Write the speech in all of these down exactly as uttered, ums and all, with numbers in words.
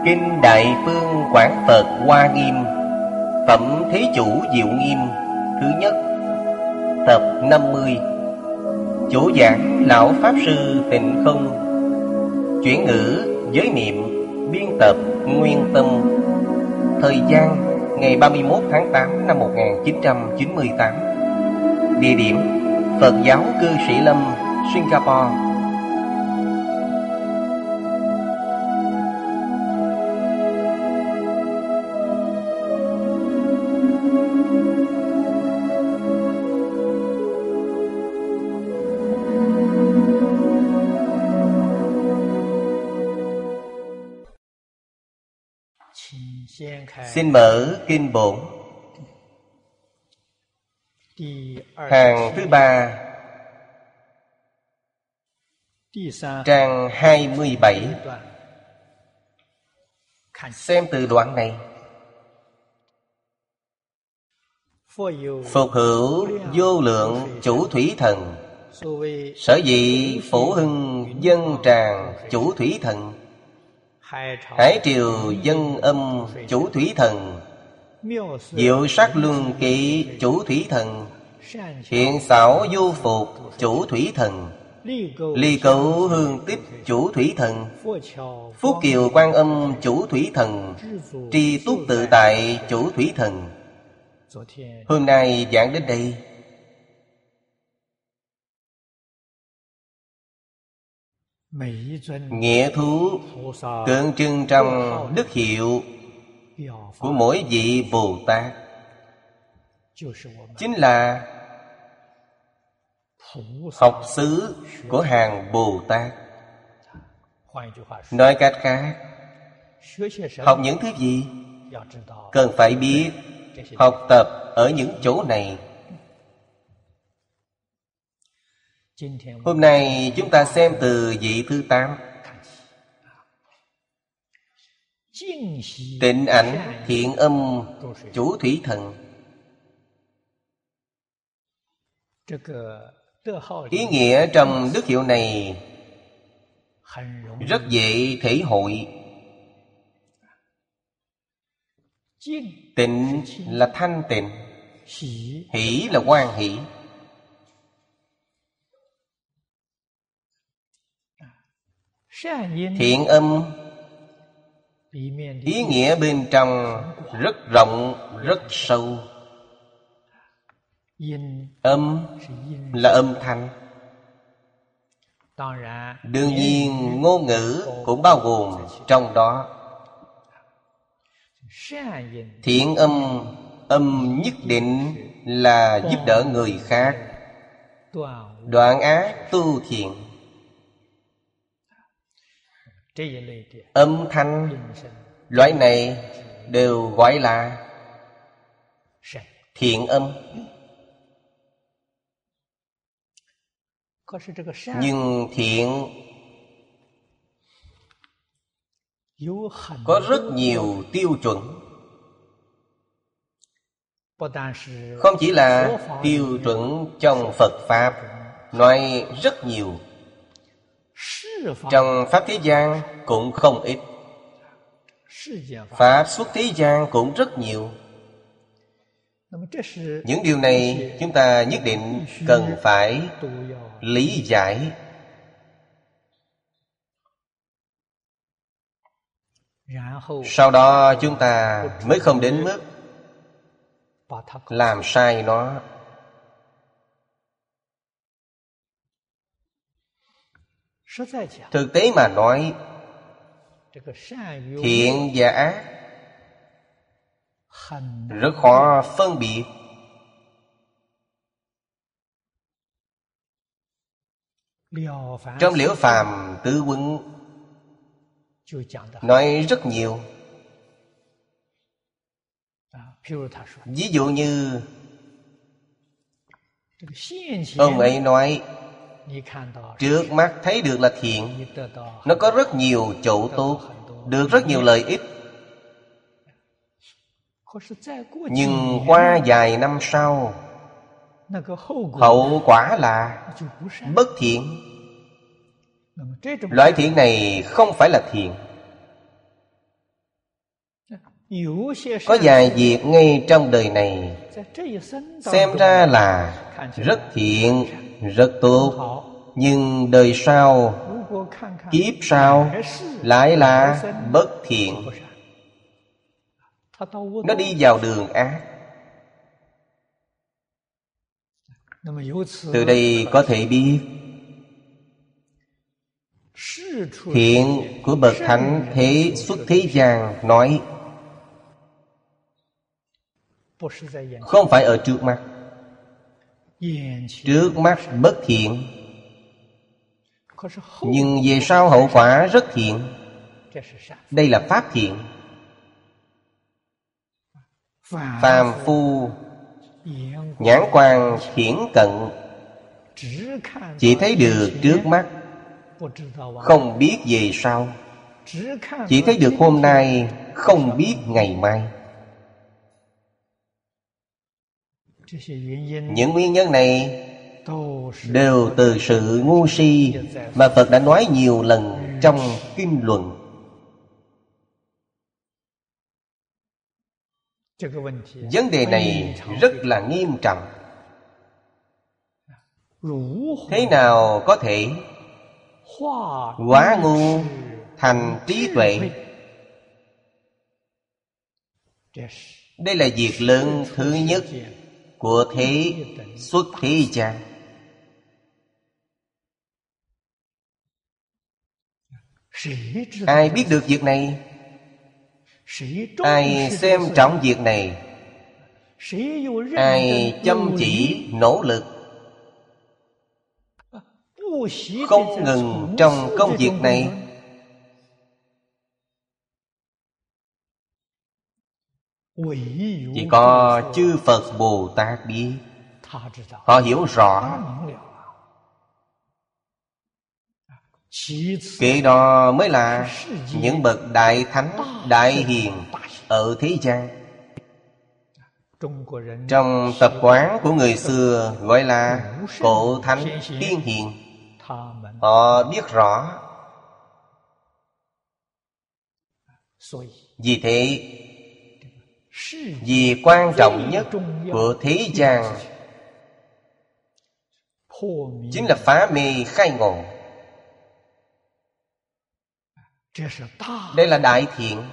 Kinh Đại Phương Quảng Phật Hoa Nghiêm, Phẩm Thế Chủ Diệu Nghiêm, thứ nhất, tập năm mươi. Chủ giảng Lão Pháp Sư Tịnh Không. Chuyển ngữ giới niệm. Biên tập Nguyên Tâm. Thời gian ngày ba mươi mốt tháng tám năm một nghìn chín trăm chín mươi tám. Địa điểm Phật giáo Cư Sĩ Lâm, Singapore. Xin mở kinh bổn. Hàng thứ ba, trang hai mươi bảy. Xem từ đoạn này. Phục hữu vô lượng chủ thủy thần, sở dĩ phổ hưng dân tràng chủ thủy thần, hải triều dân âm chủ thủy thần, diệu sắc luân kỵ chủ thủy thần, hiện xảo vô phục chủ thủy thần, ly cấu hương tích chủ thủy thần, phúc kiều quan âm chủ thủy thần, tri túc tự tại chủ thủy thần. Hôm nay giảng đến đây. Nghĩa thú tượng trưng trong đức hiệu của mỗi vị Bồ Tát chính là học xứ của hàng Bồ Tát. Nói cách khác, học những thứ gì? Cần phải biết học tập ở những chỗ này. Hôm nay chúng ta xem từ vị thứ tám. Tịnh ảnh thiện âm chủ thủy thần. Ý nghĩa trong đức hiệu này rất dễ thể hội. Tịnh là thanh tịnh, hỷ là hoan hỷ. Thiện âm ý nghĩa bên trong rất rộng, rất sâu. Âm là âm thanh. Đương nhiên ngôn ngữ cũng bao gồm trong đó. Thiện âm, âm nhất định là giúp đỡ người khác, đoạn ác tu thiện. Âm thanh loại này đều gọi là thiện âm. Nhưng thiện có rất nhiều tiêu chuẩn. Không chỉ là tiêu chuẩn trong Phật Pháp, nói rất nhiều. Trong Pháp thế gian cũng không ít. Pháp xuất thế gian cũng rất nhiều. Những điều này chúng ta nhất định cần phải lý giải. Sau đó chúng ta mới không đến mức làm sai nó. Thực tế mà nói, thiện và ác rất khó phân biệt. Trong Liễu Phàm Tứ Huấn nói rất nhiều. Ví dụ như ông ấy nói, trước mắt thấy được là thiện, nó có rất nhiều chỗ tốt, được rất nhiều lợi ích. Nhưng qua vài năm sau, hậu quả là bất thiện. Loại thiện này không phải là thiện. Có vài việc ngay trong đời này xem ra là rất thiện, rất tốt, nhưng đời sau, kiếp sau lại là bất thiện. Nó đi vào đường ác. Từ đây có thể biết thiện của bậc thánh thế xuất thế gian nói không phải ở trước mắt. Trước mắt bất thiện, nhưng về sau hậu quả rất thiện. Đây là pháp thiện. Phàm phu nhãn quan thiển cận, chỉ thấy được trước mắt, không biết về sau. Chỉ thấy được hôm nay, không biết ngày mai. Những nguyên nhân này đều từ sự ngu si mà Phật đã nói nhiều lần trong kinh luận. Vấn đề này rất là nghiêm trọng. Thế nào có thể hóa ngu thành trí tuệ? Đây là việc lớn thứ nhất của thế xuất thế gian. Ai biết được việc này? Ai xem trọng việc này? Ai chăm chỉ nỗ lực, không ngừng trong công việc này, chỉ có chư Phật Bồ Tát biết. Họ hiểu rõ. Kế đó mới là những bậc đại thánh, đại hiền ở thế gian. Trong tập quán của người xưa gọi là cổ thánh tiên hiền. Họ biết rõ. Vì thế, vì quan trọng nhất của thế gian chính là phá mê khai ngộ. Đây là đại thiện.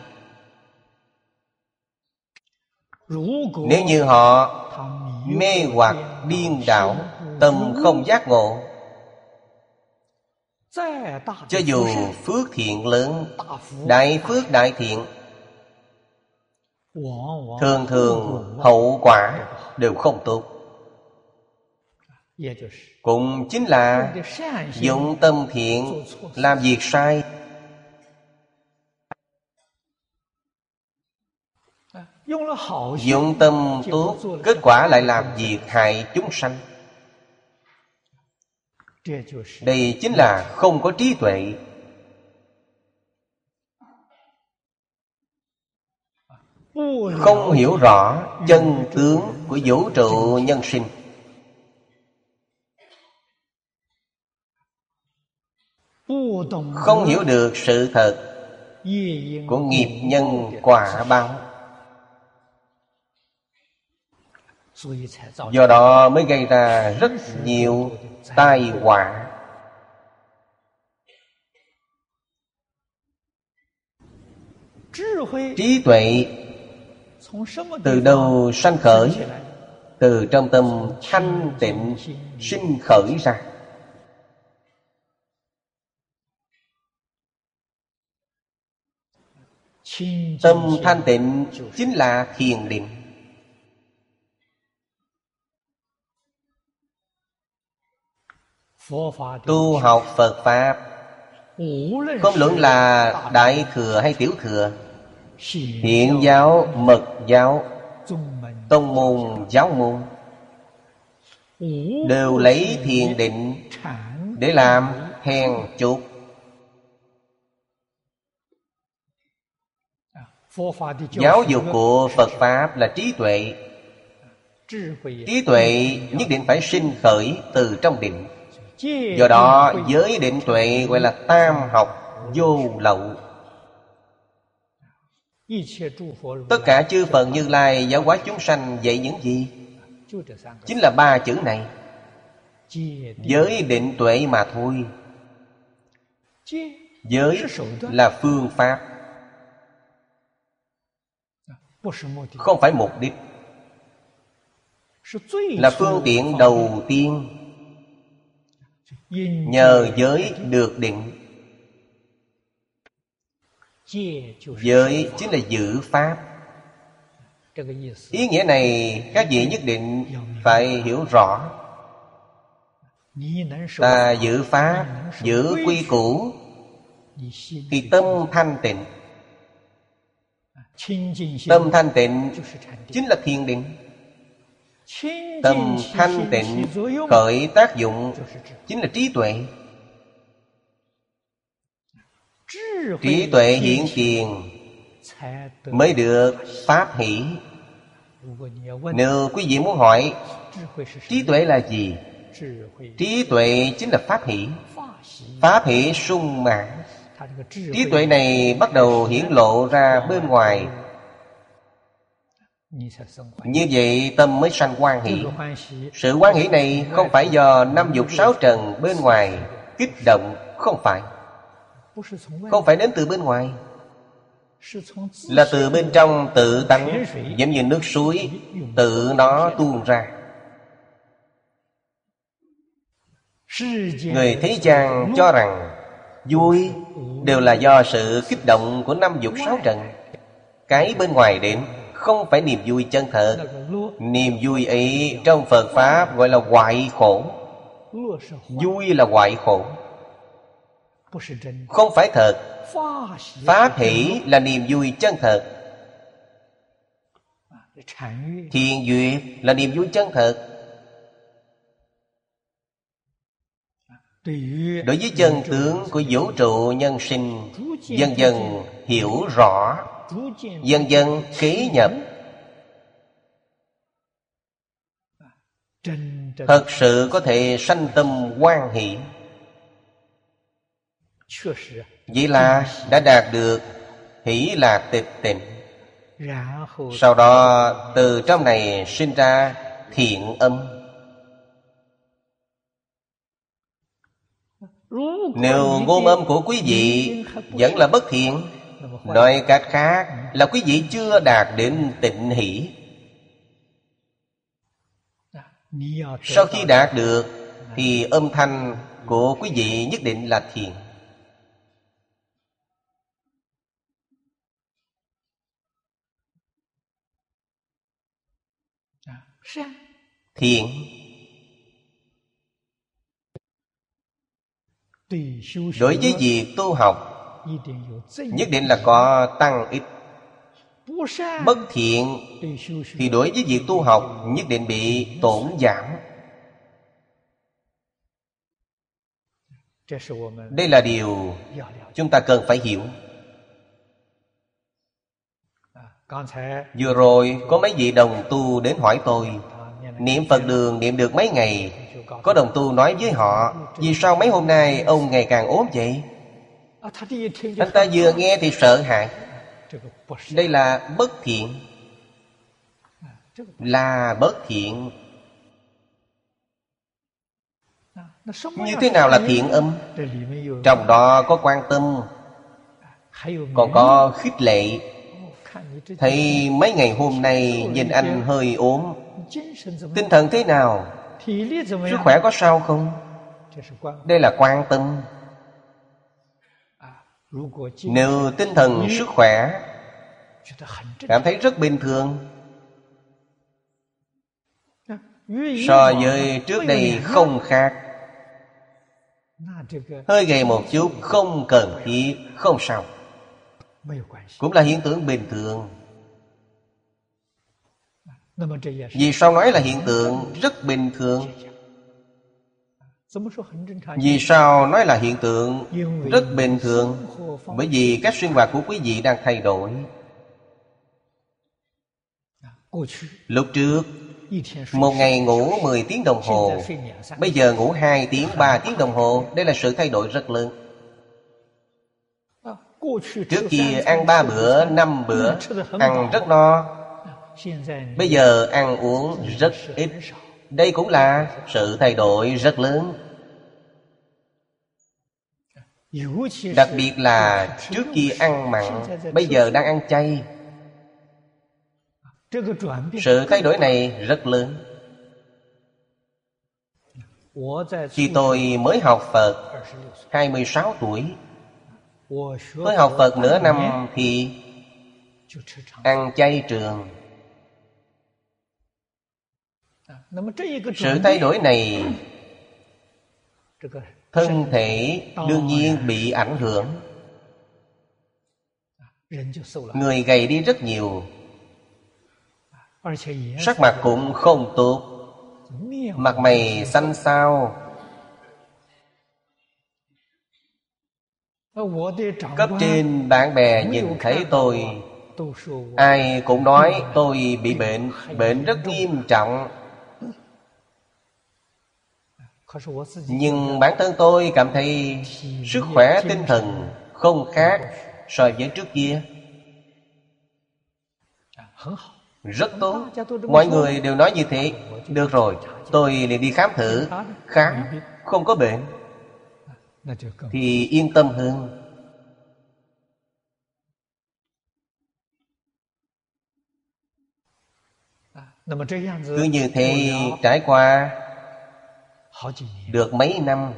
Nếu như họ mê hoặc điên đảo, tâm không giác ngộ, cho dù phước thiện lớn, đại phước đại thiện, thường thường hậu quả đều không tốt. Cũng chính là dụng tâm thiện làm việc sai, dụng tâm tốt, kết quả lại làm việc hại chúng sanh. Đây chính là không có trí tuệ. Không hiểu rõ chân tướng của vũ trụ nhân sinh. Không hiểu được sự thật của nghiệp nhân quả báo. Do đó mới gây ra rất nhiều tai họa. Trí tuệ từ đâu sanh khởi? Từ trong tâm thanh tịnh sinh khởi ra. Tâm thanh tịnh chính là thiền định. Tu học Phật Pháp, không luận là Đại Thừa hay Tiểu Thừa, Thiện giáo, Mật giáo, tông môn, giáo môn, đều lấy thiền định để làm then chốt. Giáo dục của Phật Pháp là trí tuệ. Trí tuệ nhất định phải sinh khởi từ trong định. Do đó giới định tuệ gọi là tam học vô lậu. Tất cả chư Phật Như Lai giáo hóa chúng sanh dạy những gì? Chính là ba chữ này: giới, định, tuệ mà thôi. Giới là phương pháp, không phải mục đích, là phương tiện đầu tiên. Nhờ giới được định. Giới chính là giữ pháp. Ý nghĩa này các vị nhất định phải hiểu rõ. Ta giữ pháp, giữ quy củ, thì tâm thanh tịnh. Tâm thanh tịnh chính là thiền định. Tâm thanh tịnh khởi tác dụng chính là trí tuệ. Trí tuệ hiện tiền mới được pháp hỷ. Nếu quý vị muốn hỏi trí tuệ là gì, trí tuệ chính là pháp hỷ. Pháp hỷ sung mãn. Trí tuệ này bắt đầu hiển lộ ra bên ngoài. Như vậy tâm mới sanh hoan hỷ. Sự hoan hỷ này không phải do năm dục sáu trần bên ngoài kích động. Không phải. Không phải đến từ bên ngoài, là từ bên trong tự tánh. Giống như nước suối tự nó tuôn ra. Người thế gian cho rằng vui đều là do sự kích động của năm dục sáu trần. Cái bên ngoài đến không phải niềm vui chân thật. Niềm vui ấy trong Phật Pháp gọi là hoại khổ. Vui là hoại khổ, không phải thật. Pháp hỷ là niềm vui chân thật. Thiện duyệt là niềm vui chân thật. Đối với chân tướng của vũ trụ nhân sinh, dần dần hiểu rõ, dần dần ký nhập, thật sự có thể sanh tâm hoan hỷ. Vậy là đã đạt được hỷ lạc tịch tịnh. Sau đó từ trong này sinh ra thiện âm. Nếu ngôn âm của quý vị vẫn là bất thiện, nói cách khác là quý vị chưa đạt đến tịnh hỷ. Sau khi đạt được thì âm thanh của quý vị nhất định là thiện. Thiện đối với việc tu học nhất định là có tăng ích. Bất thiện thì đối với việc tu học nhất định bị tổn giảm. Đây là điều chúng ta cần phải hiểu. Vừa rồi có mấy vị đồng tu đến hỏi tôi, niệm Phật đường niệm được mấy ngày. Có đồng tu nói với họ, vì sao mấy hôm nay ông ngày càng ốm vậy? Anh ta vừa nghe thì sợ hãi. Đây là bất thiện. Là bất thiện. Như thế nào là thiện âm? Trong đó có quan tâm, còn có khích lệ. Thấy mấy ngày hôm nay nhìn anh hơi ốm, tinh thần thế nào? Sức khỏe có sao không? Đây là quan tâm. Nếu tinh thần sức khỏe cảm thấy rất bình thường, so với trước đây không khác, hơi gầy một chút không cần thiết, không sao, cũng là hiện tượng bình thường. Vì sao nói là hiện tượng rất bình thường? Vì sao nói là hiện tượng rất bình thường? Bởi vì các sinh hoạt của quý vị đang thay đổi. Lúc trước một ngày ngủ mười tiếng đồng hồ, bây giờ ngủ hai tiếng, ba tiếng đồng hồ. Đây là sự thay đổi rất lớn. Trước kia ăn ba bữa, năm bữa, ăn rất no. Bây giờ ăn uống rất ít. Đây cũng là sự thay đổi rất lớn. Đặc biệt là trước kia ăn mặn, bây giờ đang ăn chay. Sự thay đổi này rất lớn. Khi tôi mới học Phật, hai mươi sáu tuổi, tôi học Phật nửa năm thì ăn chay trường. Sự thay đổi này, thân thể đương nhiên bị ảnh hưởng. Người gầy đi rất nhiều, sắc mặt cũng không tốt, mặt mày xanh xao. Cấp trên bạn bè nhìn thấy tôi, ai cũng nói tôi bị bệnh, bệnh rất nghiêm trọng. Nhưng bản thân tôi cảm thấy sức khỏe tinh thần không khác so với trước kia. Rất tốt. Mọi người đều nói như thế. Được rồi, tôi liền đi khám thử. Khám, không có bệnh thì yên tâm hơn. Cứ như thế trải qua được mấy năm.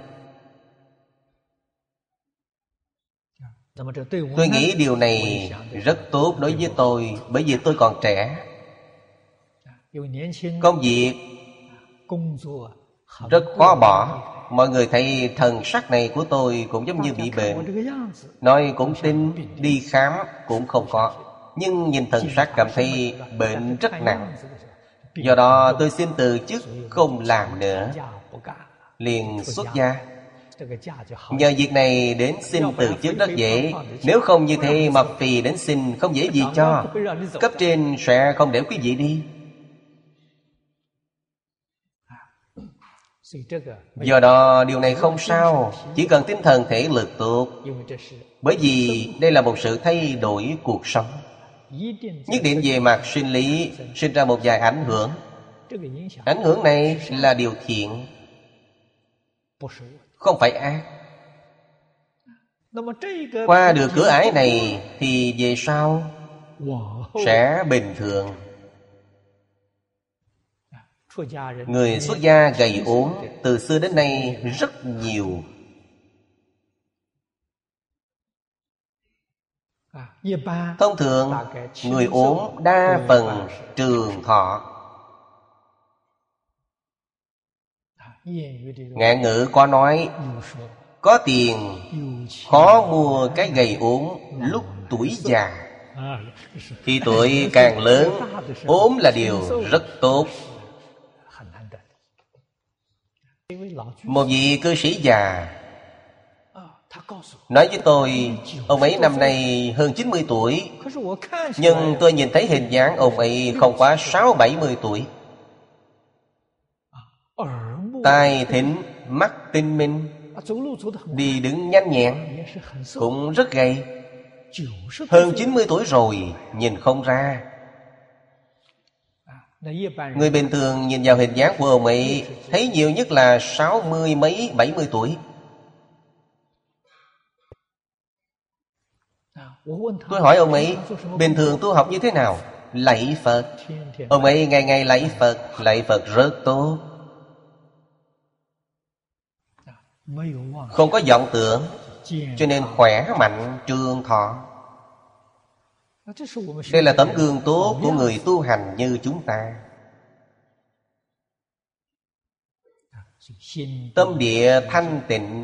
Tôi nghĩ điều này rất tốt đối với tôi, bởi vì tôi còn trẻ. Công việc rất khó bỏ. Mọi người thấy thần sắc này của tôi cũng giống như bị bệnh. Nói cũng tin, đi khám cũng không có. Nhưng nhìn thần sắc cảm thấy bệnh rất nặng. Do đó tôi xin từ chức, không làm nữa, liền xuất gia. Nhờ việc này đến xin từ chức rất dễ. Nếu không như thế mập phì đến xin không dễ gì cho. Cấp trên sẽ không để quý vị đi. Do đó điều này không sao. Chỉ cần tinh thần thể lực tốt. Bởi vì đây là một sự thay đổi cuộc sống. Nhất định về mặt sinh lý sinh ra một vài ảnh hưởng. Ảnh hưởng này là điều thiện, không phải ác. Qua được cửa ải này thì về sau sẽ bình thường. Người xuất gia gầy ốm từ xưa đến nay rất nhiều. Thông thường người ốm đa phần trường thọ. Ngạn ngữ có nói, có tiền khó mua cái gầy ốm lúc tuổi già. Khi tuổi càng lớn, ốm là điều rất tốt. Một vị cư sĩ già nói với tôi, ông ấy năm nay hơn chín mươi tuổi, nhưng tôi nhìn thấy hình dáng ông ấy không quá sáu bảy mươi tuổi. Tai thính, mắt tinh minh, đi đứng nhanh nhẹn, cũng rất gầy. Hơn chín mươi tuổi rồi, nhìn không ra. Người bình thường nhìn vào hình dáng của ông ấy, thấy nhiều nhất là sáu mươi mấy, bảy mươi tuổi. Tôi hỏi ông ấy, bình thường tu học như thế nào? Lạy Phật. Ông ấy ngày ngày lạy Phật, lạy Phật rất tốt. Không có vọng tưởng, cho nên khỏe mạnh trường thọ. Đây là tấm gương tốt của người tu hành như chúng ta. Tâm địa thanh tịnh,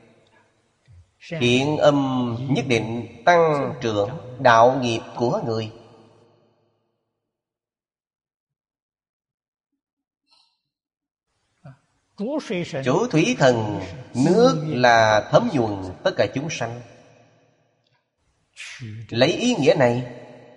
hiện âm nhất định tăng trưởng đạo nghiệp của người. Chủ thủy thần, nước là thấm nhuần tất cả chúng sanh. Lấy ý nghĩa này,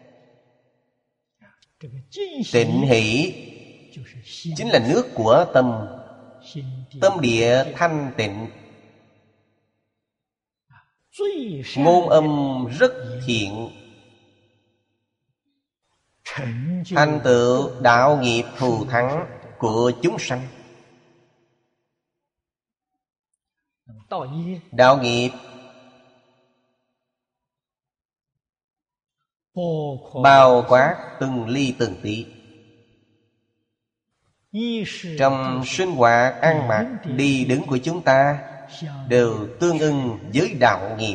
tịnh hỷ chính là nước của tâm. Tâm địa thanh tịnh, ngôn âm rất thiện, thành tựu đạo nghiệp thù thắng của chúng sanh. Đạo nghiệp bao quát từng ly từng tí. Trong sinh hoạt ăn mặc đi đứng của chúng ta đều tương ưng với đạo nghiệp.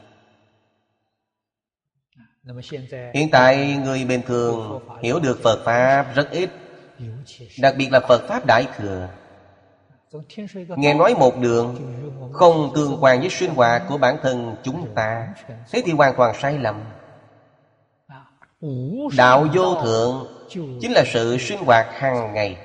Hiện tại người bình thường hiểu được Phật Pháp rất ít, đặc biệt là Phật Pháp Đại Thừa. Nghe nói một đường không tương quan với sinh hoạt của bản thân chúng ta, thế thì hoàn toàn sai lầm. Đạo vô thượng chính là sự sinh hoạt hàng ngày.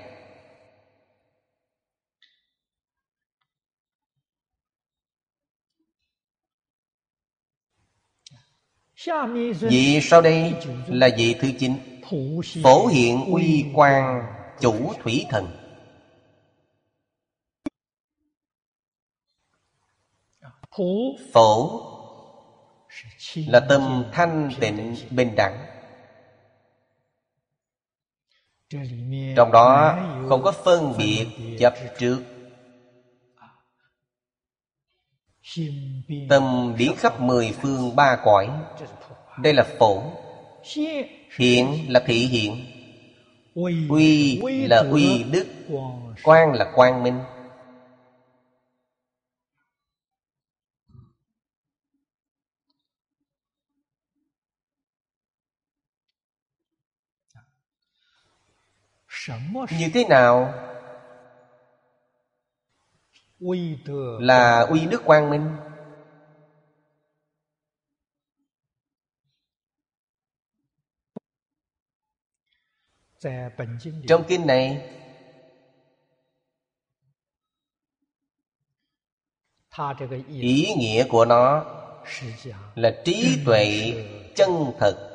Vị sau đây là vị thứ chín, phổ hiện uy quang chủ thủy thần. Phổ là tâm thanh tịnh bình đẳng. Trong đó không có phân biệt chấp trước. Tâm điển khắp mười phương ba cõi. Đây là phổ. Hiện là thị hiện. Uy là uy đức. Quang là quang minh. Như thế nào là uy đức quang minh? Trong kinh này ý nghĩa của nó là trí tuệ chân thật.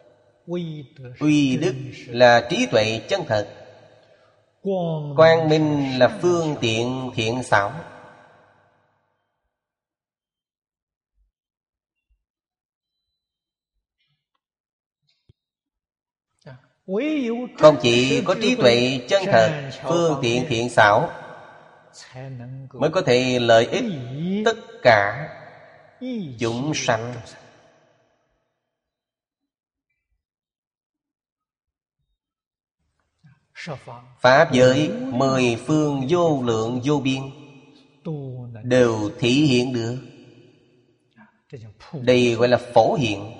Uy đức là trí tuệ chân thật. Quang minh là phương tiện thiện xảo. Không chỉ có trí tuệ chân thật, phương tiện thiện xảo mới có thể lợi ích tất cả chúng sanh. Pháp giới mười phương vô lượng vô biên đều thể hiện được. Đây gọi là phổ hiện.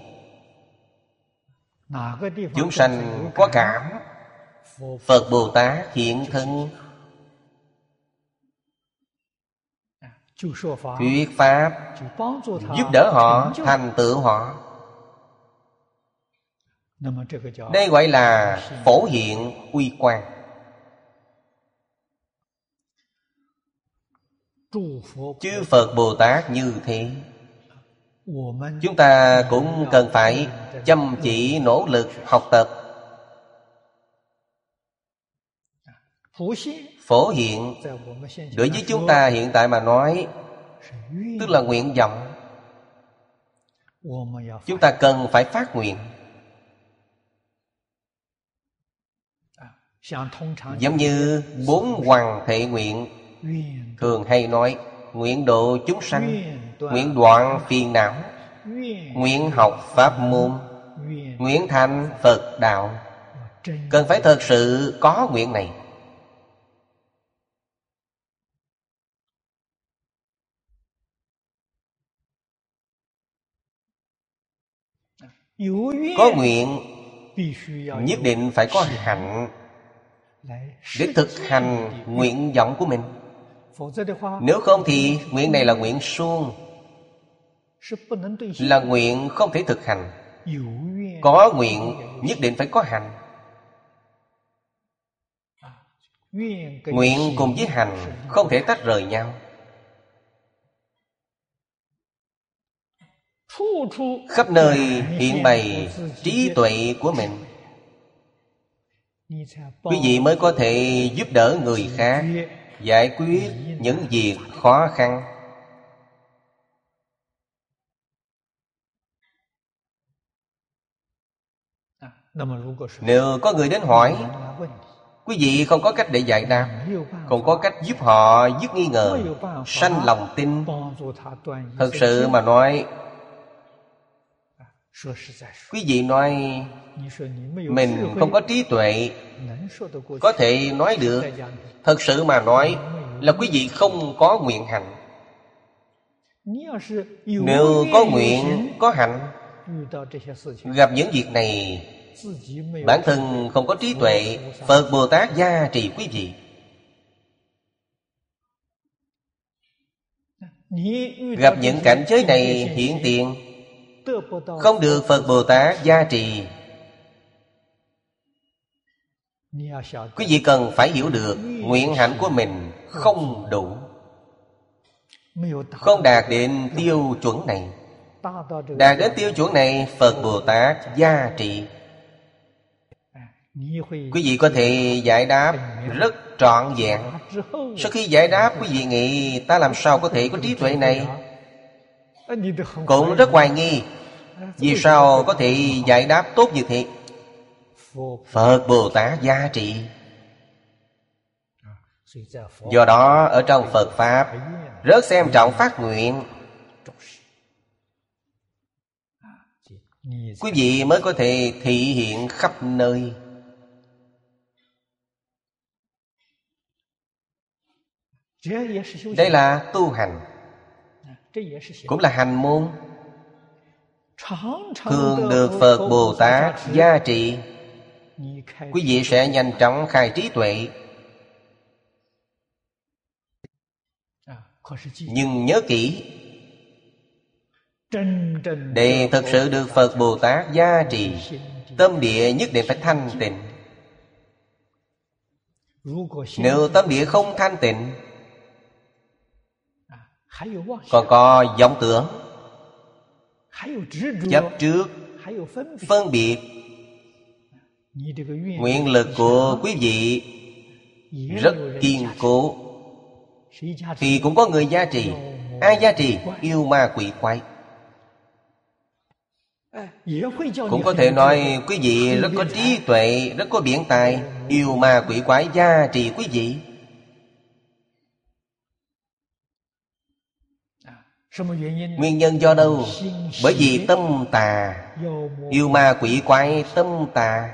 Chúng sanh có cảm, Phật Bồ Tát hiện thân thuyết pháp, giúp đỡ họ, thành tựu họ. Đây gọi là phổ hiện uy quang. Chư Phật Bồ Tát như thế, chúng ta cũng cần phải chăm chỉ nỗ lực học tập. Phổ hiện đối với chúng ta hiện tại mà nói, tức là nguyện vọng. Chúng ta cần phải phát nguyện. Giống như bốn hoàng thệ nguyện thường hay nói: nguyện độ chúng sanh, nguyện đoạn phiền não, nguyện học pháp môn, nguyện thành Phật đạo. Cần phải thật sự có nguyện này. Có nguyện nhất định phải có hạnh để thực hành nguyện vọng của mình. Nếu không thì nguyện này là nguyện suông, là nguyện không thể thực hành. Có nguyện nhất định phải có hành. Nguyện cùng với hành không thể tách rời nhau. Khắp nơi hiện bày trí tuệ của mình, quý vị mới có thể giúp đỡ người khác giải quyết những việc khó khăn. Nếu có người đến hỏi, quý vị không có cách để giải đáp, không có cách giúp họ dứt nghi ngờ, sanh lòng tin. Thật sự mà nói, quý vị nói mình không có trí tuệ có thể nói được. Thật sự mà nói là quý vị không có nguyện hành. Nếu có nguyện, có hành, gặp những việc này, bản thân không có trí tuệ, Phật Bồ Tát gia trì quý vị. Gặp những cảnh giới này hiện tiền, không được Phật Bồ Tát gia trì, quý vị cần phải hiểu được nguyện hạnh của mình không đủ, không đạt đến tiêu chuẩn này. Đạt đến tiêu chuẩn này, Phật Bồ Tát gia trị. Quý vị có thể giải đáp rất trọn vẹn. Sau khi giải đáp, quý vị nghĩ ta làm sao có thể có trí tuệ này? Cũng rất hoài nghi, vì sao có thể giải đáp tốt như thế? Phật Bồ Tát gia trị. Do đó ở trong Phật Pháp rất xem trọng phát nguyện, quý vị mới có thể thị hiện khắp nơi. Đây là tu hành, cũng là hành môn. Thường được Phật Bồ Tát gia trị, quý vị sẽ nhanh chóng khai trí tuệ. Nhưng nhớ kỹ, để thật sự được Phật Bồ Tát gia trì, tâm địa nhất định phải thanh tịnh. Nếu tâm địa không thanh tịnh, còn có vọng tưởng, chấp trước, phân biệt, nguyện lực của quý vị rất kiên cố, thì cũng có người gia trì. Ai gia trì? Yêu ma quỷ quái. Cũng có thể nói quý vị rất có trí tuệ, rất có biện tài. Yêu ma quỷ quái gia trì quý vị. Nguyên nhân do đâu? Bởi vì tâm tà. Yêu ma quỷ quái tâm tà.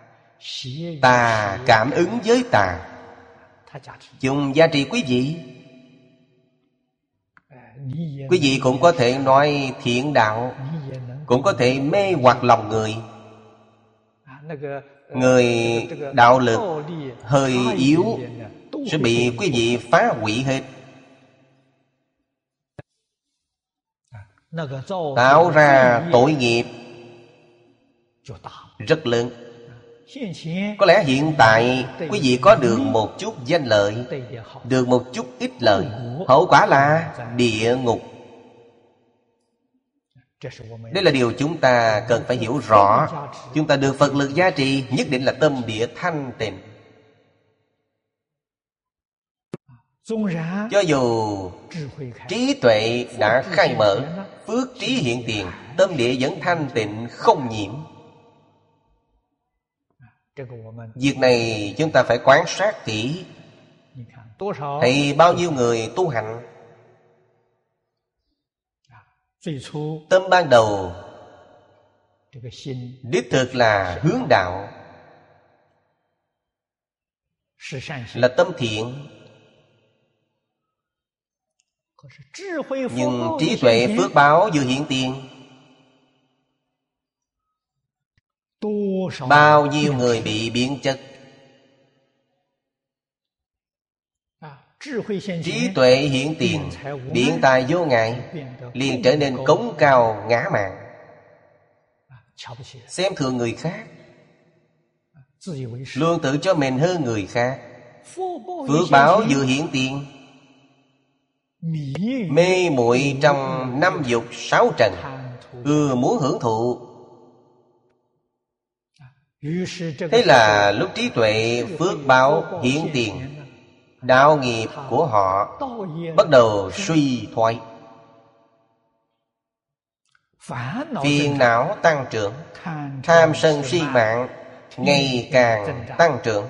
Tà cảm ứng với tà, chúng gia trì quý vị. Quý vị cũng có thể nói thiện đạo, cũng có thể mê hoặc lòng người. Người đạo lực hơi yếu sẽ bị quý vị phá hủy hết, tạo ra tội nghiệp rất lớn. Có lẽ hiện tại quý vị có được một chút danh lợi, được một chút ít lợi, hậu quả là địa ngục. Đây là điều chúng ta cần phải hiểu rõ. Chúng ta được Phật lực gia trì, nhất định là tâm địa thanh tịnh. Cho dù trí tuệ đã khai mở, phước trí hiện tiền, tâm địa vẫn thanh tịnh không nhiễm. Việc này chúng ta phải quan sát kỹ. Thấy bao nhiêu người tu hành, tâm ban đầu đích thực là hướng đạo, là tâm thiện. Nhưng trí tuệ phước báo vừa hiện tiền, bao nhiêu người bị biến chất. Trí tuệ hiện tiền, biện tài vô ngại, liền trở nên cống cao ngã mạn, xem thường người khác, luôn tự cho mình hơn người khác. Phước báo vừa hiện tiền, mê muội trong năm dục sáu trần, ưa muốn hưởng thụ. Thế là lúc trí tuệ phước báo hiển tiền, đạo nghiệp của họ bắt đầu suy thoái. Phiền não tăng trưởng, tham sân si mạng ngày càng tăng trưởng.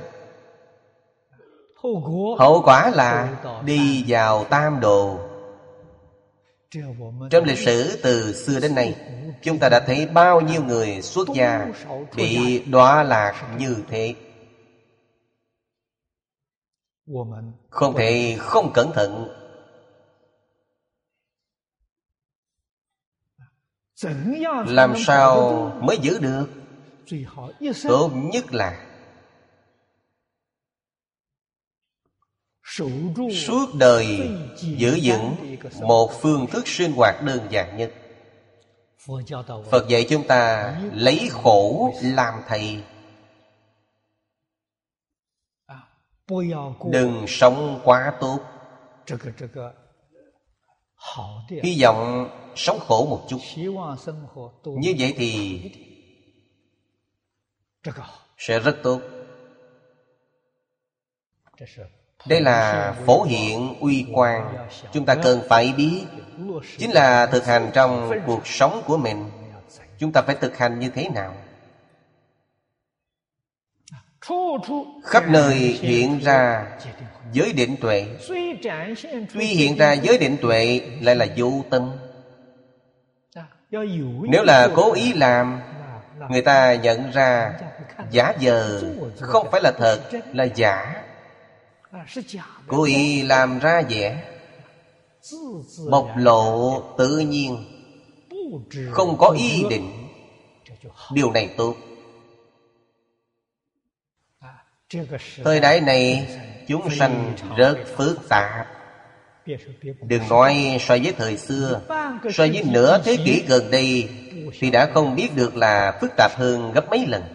Hậu quả là đi vào tam độ. Trong lịch sử từ xưa đến nay, chúng ta đã thấy bao nhiêu người xuất gia bị đọa lạc như thế. Không thể không cẩn thận. Làm sao mới giữ được? Tốt nhất là suốt đời giữ vững một phương thức sinh hoạt đơn giản nhất. Phật dạy chúng ta lấy khổ làm thầy. Đừng sống quá tốt. Hy vọng sống khổ một chút. Như vậy thì sẽ rất tốt. Đây là phổ hiện uy quang. Chúng ta cần phải biết. Chính là thực hành trong cuộc sống của mình. Chúng ta phải thực hành như thế nào? Khắp nơi hiện ra giới định tuệ. Tuy hiện ra giới định tuệ lại là vô tâm. Nếu là cố ý làm, người ta nhận ra giả vờ, không phải là thật, là giả. Cố ý làm ra vẻ, bộc lộ tự nhiên, không có ý định. Điều này tốt. Thời đại này chúng sanh rất phức tạp. Đừng nói so với thời xưa, so với nửa thế kỷ gần đây thì đã không biết được là phức tạp hơn gấp mấy lần.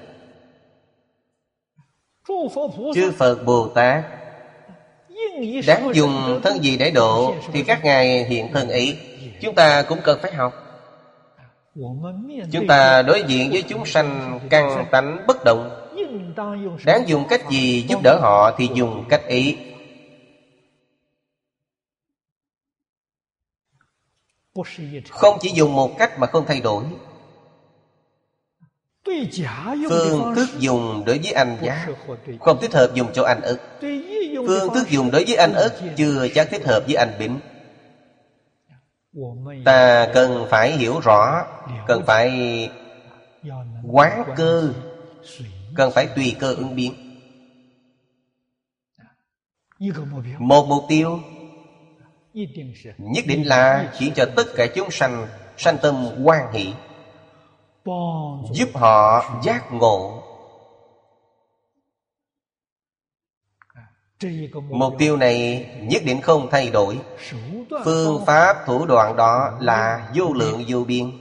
Chư Phật Bồ Tát đáng dùng thân gì để độ thì các ngài hiện thân ấy. Chúng ta cũng cần phải học. Chúng ta đối diện với chúng sanh căn tánh bất động, đáng dùng cách gì giúp đỡ họ thì dùng cách ấy. Không chỉ dùng một cách mà không thay đổi. Phương thức dùng đối với anh giá không thích hợp dùng cho anh ức. Phương thức dùng đối với anh ức chưa chắc thích hợp với anh bính. Ta cần phải hiểu rõ, cần phải quán cơ, cần phải tùy cơ ứng biến. Một mục tiêu nhất định là chỉ cho tất cả chúng sanh sanh tâm hoan hỷ, giúp họ giác ngộ. Mục tiêu này nhất định không thay đổi. Phương pháp thủ đoạn đó là vô lượng vô biên.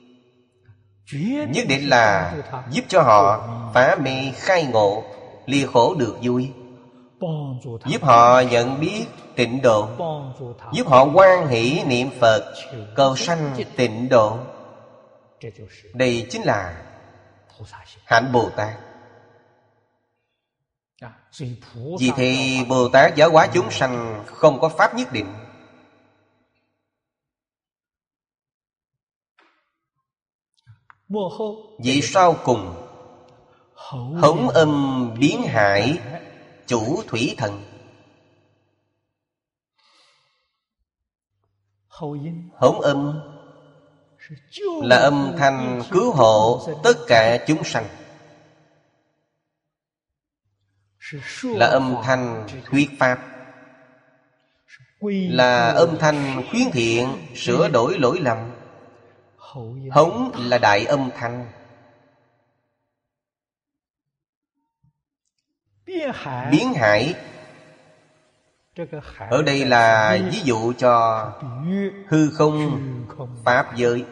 Nhất định là giúp cho họ phá mê khai ngộ, lìa khổ được vui, giúp họ nhận biết tịnh độ, giúp họ hoan hỷ niệm Phật, cầu sanh tịnh độ. Đây chính là hạnh Bồ Tát. Vì thế Bồ Tát giáo hóa chúng sanh không có pháp nhất định. Vị sau cùng hống âm biến hải chủ thủy thần. Hống âm là âm thanh cứu hộ tất cả chúng sanh, là âm thanh thuyết pháp, là âm thanh khuyến thiện sửa đổi lỗi lầm. Hống là đại âm thanh. Biến hải ở đây là ví dụ cho hư không pháp giới.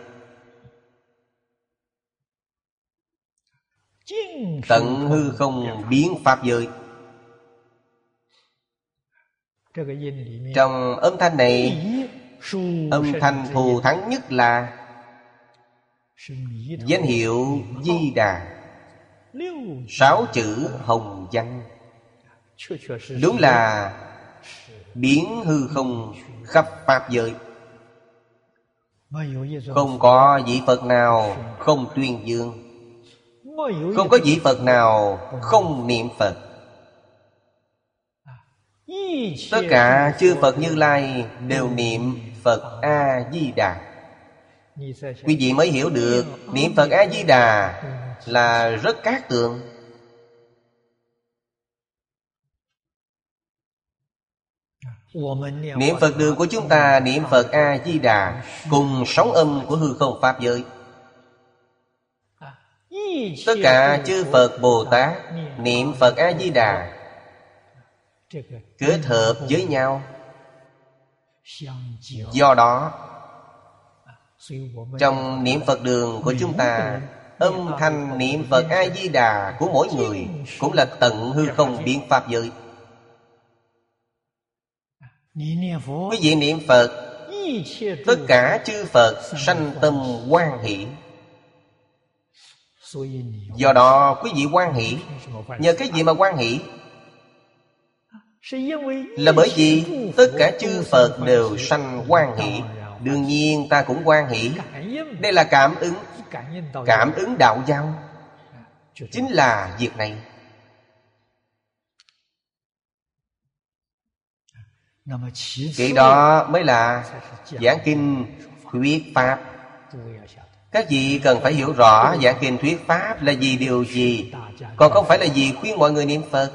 Tận hư không biến pháp giới. Trong âm thanh này, âm thanh thù thắng nhất là danh hiệu Di Đà, sáu chữ hồng danh. Đúng là biến hư không khắp pháp giới. Không có vị Phật nào không tuyên dương, không có vị Phật nào không niệm Phật. Tất cả chư Phật Như Lai đều niệm Phật A-di-đà. Quý vị mới hiểu được niệm Phật A-di-đà là rất cát tường. Niệm Phật đường của chúng ta niệm Phật A-di-đà cùng sóng âm của hư không Pháp giới. Tất cả chư Phật Bồ Tát niệm Phật A-di-đà kết hợp với nhau. Do đó trong niệm Phật đường của chúng ta, âm thanh niệm Phật A-di-đà của mỗi người cũng là tận hư không biến Pháp giới. Quý vị niệm Phật, tất cả chư Phật sanh tâm hoan hỷ. Do đó quý vị hoan hỷ. Nhờ cái gì mà hoan hỷ? Là bởi vì tất cả chư Phật đều sanh hoan hỷ. Đương nhiên ta cũng hoan hỷ. Đây là cảm ứng. Cảm ứng đạo giao chính là việc này. Cái đó mới là giảng kinh thuyết Pháp. Các vị cần phải hiểu rõ giảng kinh thuyết Pháp là gì, điều gì, còn không phải là gì khuyên mọi người niệm Phật.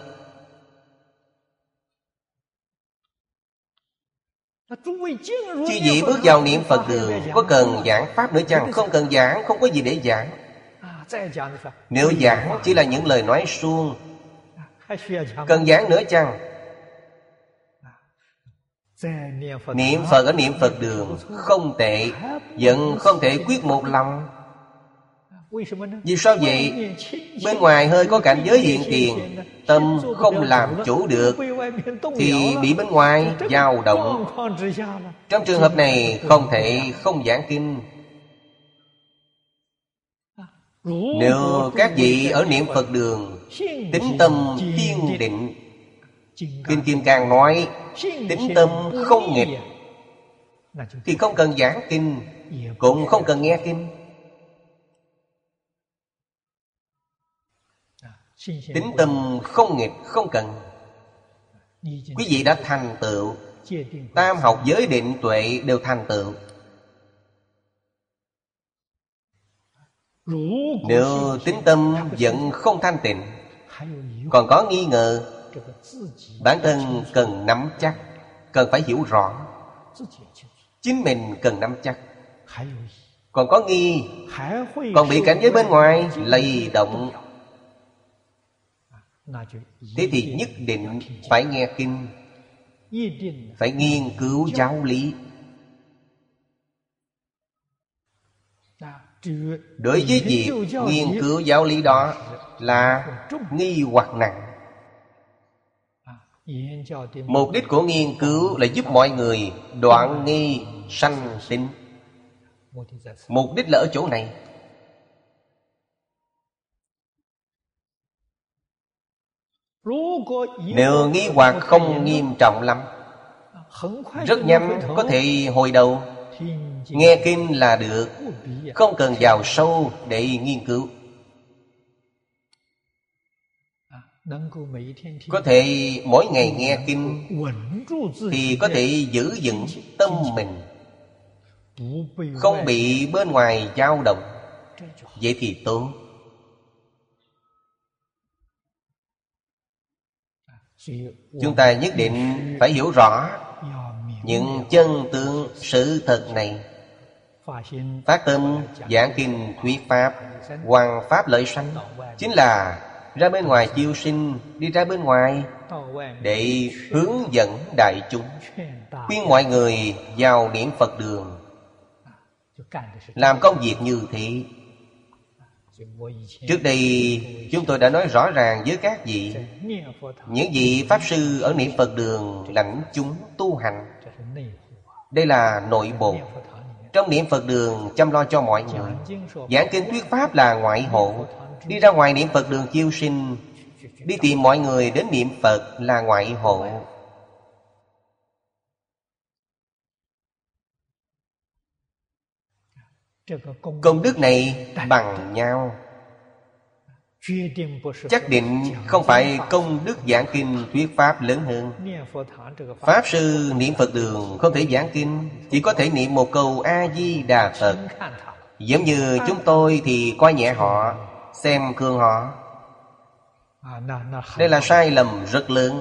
Chư vị bước vào niệm Phật đường, có cần giảng Pháp nữa chăng? Không cần giảng, không có gì để giảng. Nếu giảng chỉ là những lời nói suông, cần giảng nữa chăng? Niệm Phật ở niệm Phật đường không tệ, vẫn không thể quyết một lòng. Vì sao vậy? Bên ngoài hơi có cảnh giới hiện tiền, tâm không làm chủ được thì bị bên ngoài dao động. Trong trường hợp này không thể không giảng kinh. Nếu các vị ở niệm Phật đường tín tâm kiên định, Kinh Kim Cang nói tín tâm không nghịch, thì không cần giảng kinh, cũng không cần nghe kinh. Tín tâm không nghịch, không cần. Quý vị đã thành tựu. Tam học giới định tuệ đều thành tựu. Nếu tín tâm vẫn không thanh tịnh, còn có nghi ngờ, bản thân cần nắm chắc, cần phải hiểu rõ. Chính mình cần nắm chắc. Còn có nghi, còn bị cảnh giới bên ngoài lay động, thế thì nhất định phải nghe kinh, phải nghiên cứu giáo lý. Đối với việc nghiên cứu giáo lý đó là nghi hoặc nặng. Mục đích của nghiên cứu là giúp mọi người đoạn nghi sanh tín. Mục đích là ở chỗ này. Nếu nghi hoặc không nghiêm trọng lắm, rất nhanh có thể hồi đầu. Nghe kinh là được, không cần vào sâu để nghiên cứu. Có thể mỗi ngày nghe kinh thì có thể giữ vững tâm mình, không bị bên ngoài dao động. Vậy thì tốt. Chúng ta nhất định phải hiểu rõ những chân tướng sự thật này. Phát tâm giảng kinh thuyết Pháp, hoằng Pháp lợi sanh, chính là ra bên ngoài chiêu sinh, đi ra bên ngoài để hướng dẫn đại chúng, khuyên mọi người vào niệm Phật đường, làm công việc như thế. Trước đây chúng tôi đã nói rõ ràng với các vị, những vị Pháp sư ở niệm Phật đường lãnh chúng tu hành. Đây là nội bộ. Trong niệm Phật đường chăm lo cho mọi người. Giảng kinh thuyết Pháp là ngoại hộ. Đi ra ngoài niệm Phật đường chiêu sinh, đi tìm mọi người đến niệm Phật là ngoại hộ. Công đức này bằng nhau. Chắc định không phải công đức giảng kinh thuyết pháp lớn hơn. Pháp sư niệm Phật đường không thể giảng kinh, chỉ có thể niệm một câu A-di-đà Phật. Giống như chúng tôi thì coi nhẹ họ, xem thường họ. Đây là sai lầm rất lớn.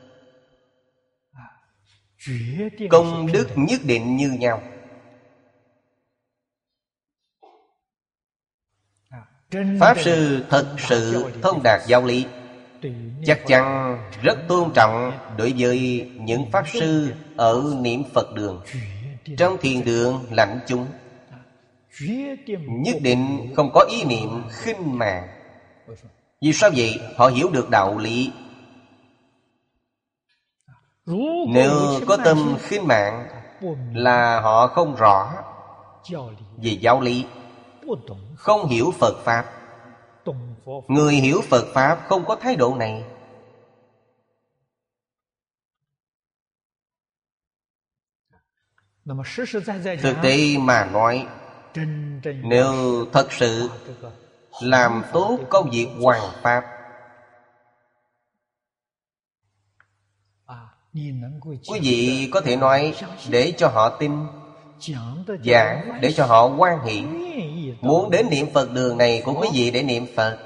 Công đức nhất định như nhau. Pháp sư thật sự thông đạt giáo lý, chắc chắn rất tôn trọng đối với những Pháp sư ở niệm Phật đường. Trong thiền đường lãnh chúng nhất định không có ý niệm khinh mạn. Vì sao vậy? Họ hiểu được đạo lý. Nếu có tâm khinh mạn là họ không rõ về giáo lý, không hiểu Phật Pháp. Người hiểu Phật Pháp không có thái độ này. Thực tế mà nói, nếu thật sự làm tốt công việc hoằng pháp, quý vị có thể nói để cho họ tin, giảng để cho họ hoan hỷ, muốn đến niệm Phật đường này của quý vị để niệm Phật.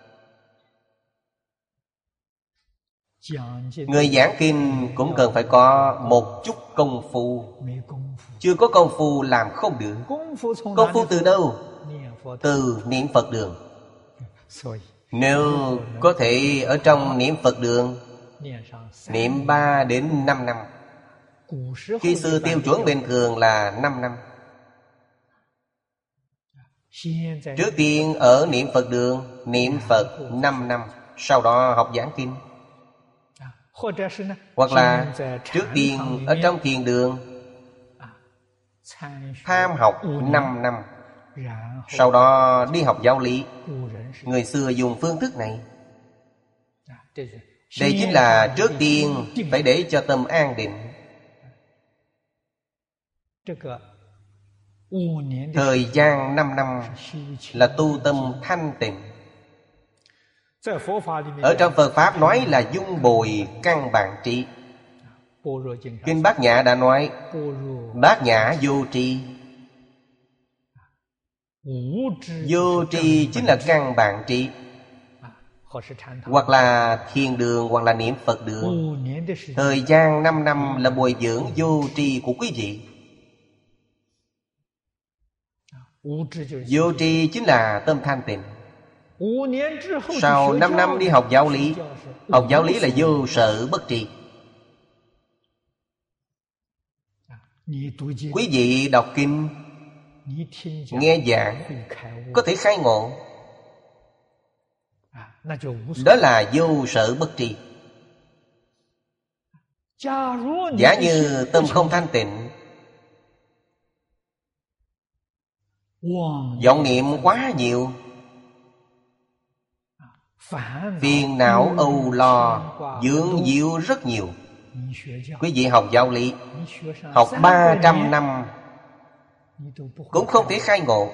Người giảng kinh cũng cần phải có một chút công phu. Chưa có công phu làm không được. Công phu từ đâu? Từ niệm Phật đường. Nếu có thể ở trong niệm Phật đường niệm ba đến năm năm. Khi xưa tiêu chuẩn bình thường là năm năm. Trước tiên ở niệm Phật đường niệm Phật năm năm, sau đó học giảng kinh. Hoặc là trước tiên ở trong thiền đường tham học năm năm, sau đó đi học giáo lý. Người xưa dùng phương thức này. Đây chính là trước tiên phải để cho tâm an định. Thời gian năm năm là tu tâm thanh tịnh. Ở trong Phật Pháp nói là dung bồi căn bản trí. Kinh Bát Nhã đã nói Bát Nhã vô tri. Vô tri chính là căn bản trí. Hoặc là thiền đường, hoặc là niệm Phật đường. Thời gian năm năm là bồi dưỡng vô tri của quý vị. Vô tri chính là tâm thanh tịnh. Sau năm năm đi học giáo lý. Học giáo lý là vô sở bất tri. Quý vị đọc kinh, nghe giảng, có thể khai ngộ. Đó là vô sở bất tri. Giả như tâm không thanh tịnh, vọng niệm quá nhiều, phiền não âu lo vướng víu rất nhiều. Quý vị học giáo lý, học ba trăm năm cũng không thể khai ngộ.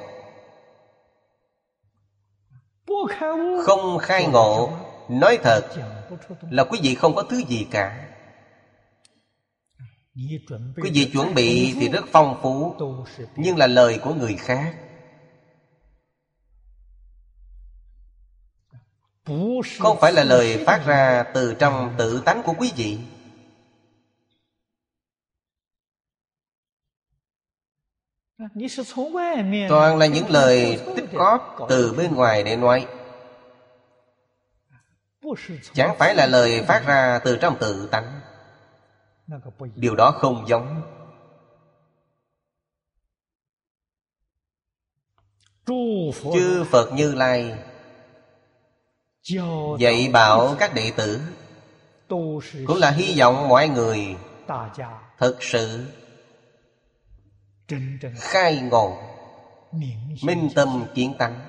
Không khai ngộ, nói thật là quý vị không có thứ gì cả. Quý vị chuẩn bị thì rất phong phú, nhưng là lời của người khác. Không phải là lời phát ra từ trong tự tánh của quý vị. Toàn là những lời tích góp từ bên ngoài để nói, chẳng phải là lời phát ra từ trong tự tánh. Điều đó không giống. Chư Phật Như Lai dạy bảo các đệ tử cũng là hy vọng mọi người thật sự khai ngộ, minh tâm kiến tánh.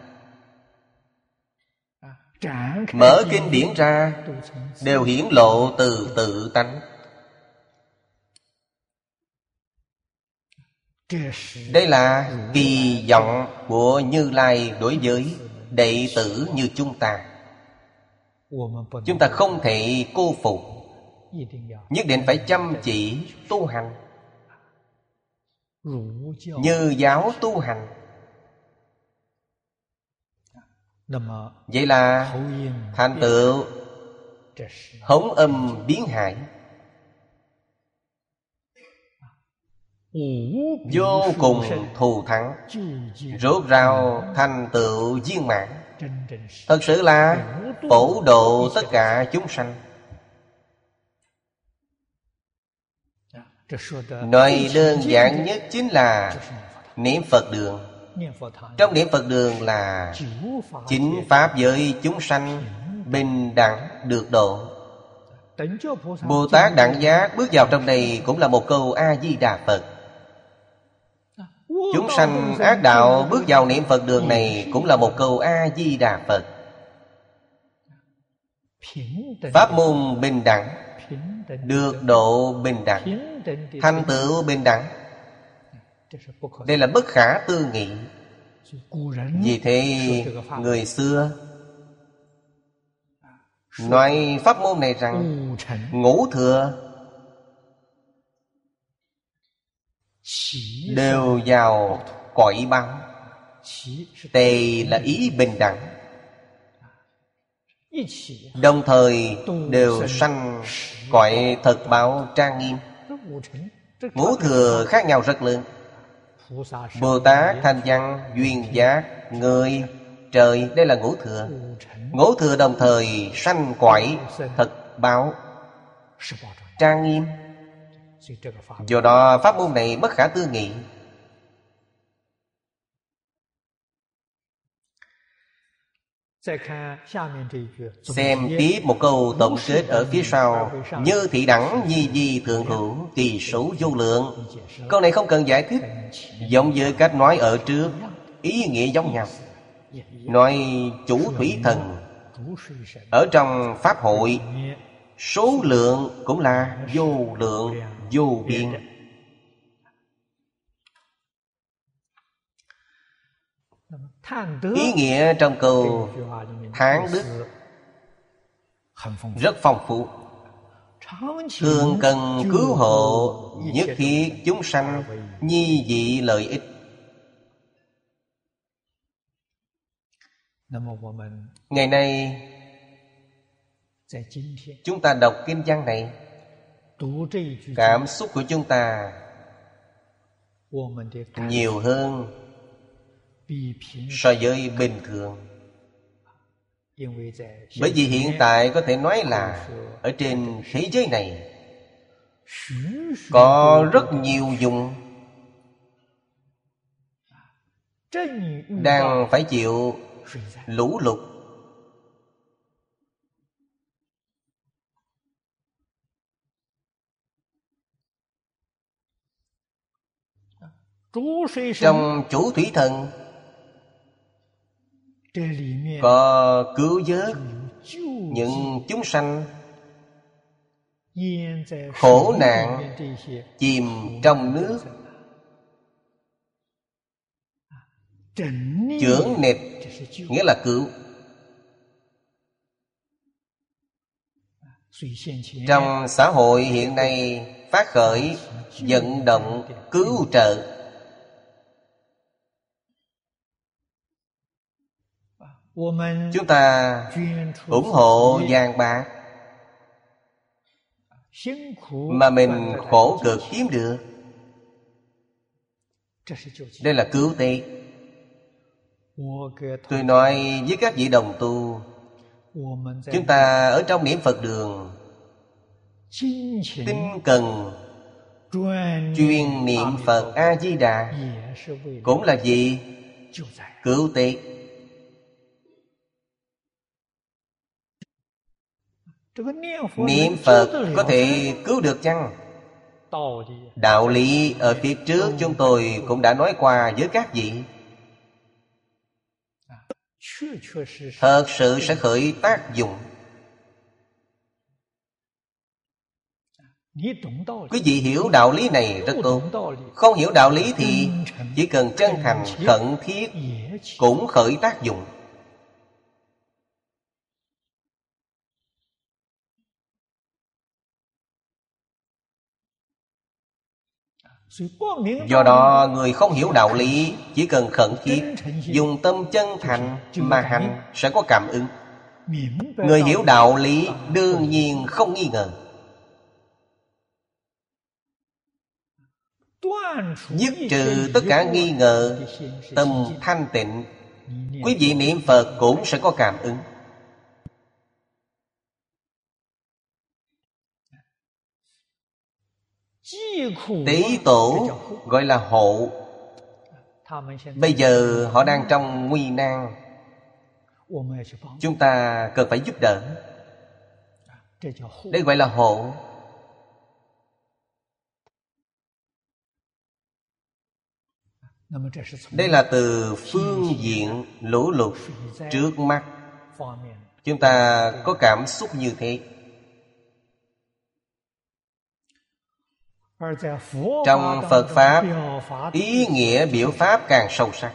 Mở kinh điển ra đều hiển lộ từ tự tánh. Đây là kỳ vọng của Như Lai đối với đệ tử như chúng ta. Chúng ta không thể cô phục, nhất định phải chăm chỉ tu hành, Như giáo tu hành. Vậy là thành tựu hống âm biến hải, vô cùng thù thắng, rốt ráo thành tựu viên mãn. Thật sự là phổ độ tất cả chúng sanh. Nói đơn giản nhất chính là niệm Phật đường. Trong niệm Phật đường là chính pháp giới chúng sanh bình đẳng được độ. Bồ Tát Đẳng Giác bước vào trong này cũng là một câu A-di-đà Phật. Chúng sanh ác đạo bước vào niệm Phật đường này cũng là một câu A-di-đà Phật. Pháp môn bình đẳng, được độ bình đẳng, thành tựu bình đẳng. Đây là bất khả tư nghị. Vì thế người xưa nói pháp môn này rằng ngũ thừa đều vào cõi báo. Tề là ý bình đẳng, đồng thời đều sanh cõi thật báo trang nghiêm. Ngũ thừa khác nhau rất lớn. Bồ Tát, Thanh Văn, Duyên Giác, Người, Trời, đây là ngũ thừa. Ngũ thừa đồng thời sanh cõi thật báo trang nghiêm. Do đó pháp môn này bất khả tư nghị. Xem tiếp một câu tổng kết ở phía sau: Như thị đẳng nhi di thượng hữu, kỳ số vô lượng. Câu này không cần giải thích, giống với cách nói ở trước, ý nghĩa giống nhau. Nói chủ thủy thần ở trong pháp hội, số lượng cũng là vô lượng vô biên. Ý nghĩa trong câu thán đức rất phong phú. Thường cần cứu hộ, nhất thiết chúng sanh, nhi dị lợi ích. Ngày nay chúng ta đọc kinh văn này, cảm xúc của chúng ta nhiều hơn so với bình thường. Bởi vì hiện tại có thể nói là ở trên thế giới này có rất nhiều vùng đang phải chịu lũ lụt. Trong chủ thủy thần có cứu vớt những chúng sanh khổ nạn chìm trong nước, chưởng nịch nghĩa là cứu. Trong xã hội hiện nay phát khởi vận động cứu trợ. Chúng ta ủng hộ vàng bạc mà mình khổ cực kiếm được, đây là cứu tế. Tôi nói với các vị đồng tu, chúng ta ở trong niệm Phật đường tinh cần chuyên niệm Phật A-di-đà cũng là gì? Cứu tế. Niệm Phật có thể cứu được chăng? Đạo lý ở phía trước chúng tôi cũng đã nói qua với các vị. Thật sự sẽ khởi tác dụng. Quý vị hiểu đạo lý này rất tốt. Không hiểu đạo lý thì chỉ cần chân thành, khẩn thiết cũng khởi tác dụng. Do đó người không hiểu đạo lý chỉ cần khẩn thiết, dùng tâm chân thành mà hành sẽ có cảm ứng. Người hiểu đạo lý đương nhiên không nghi ngờ. Dứt trừ tất cả nghi ngờ, tâm thanh tịnh, quý vị niệm Phật cũng sẽ có cảm ứng. Tế tổ gọi là hộ. Bây giờ họ đang trong nguy nan, chúng ta cần phải giúp đỡ. Đây gọi là hộ. Đây là từ phương diện lũ lụt trước mắt, chúng ta có cảm xúc như thế. Trong Phật Pháp, ý nghĩa biểu pháp càng sâu sắc.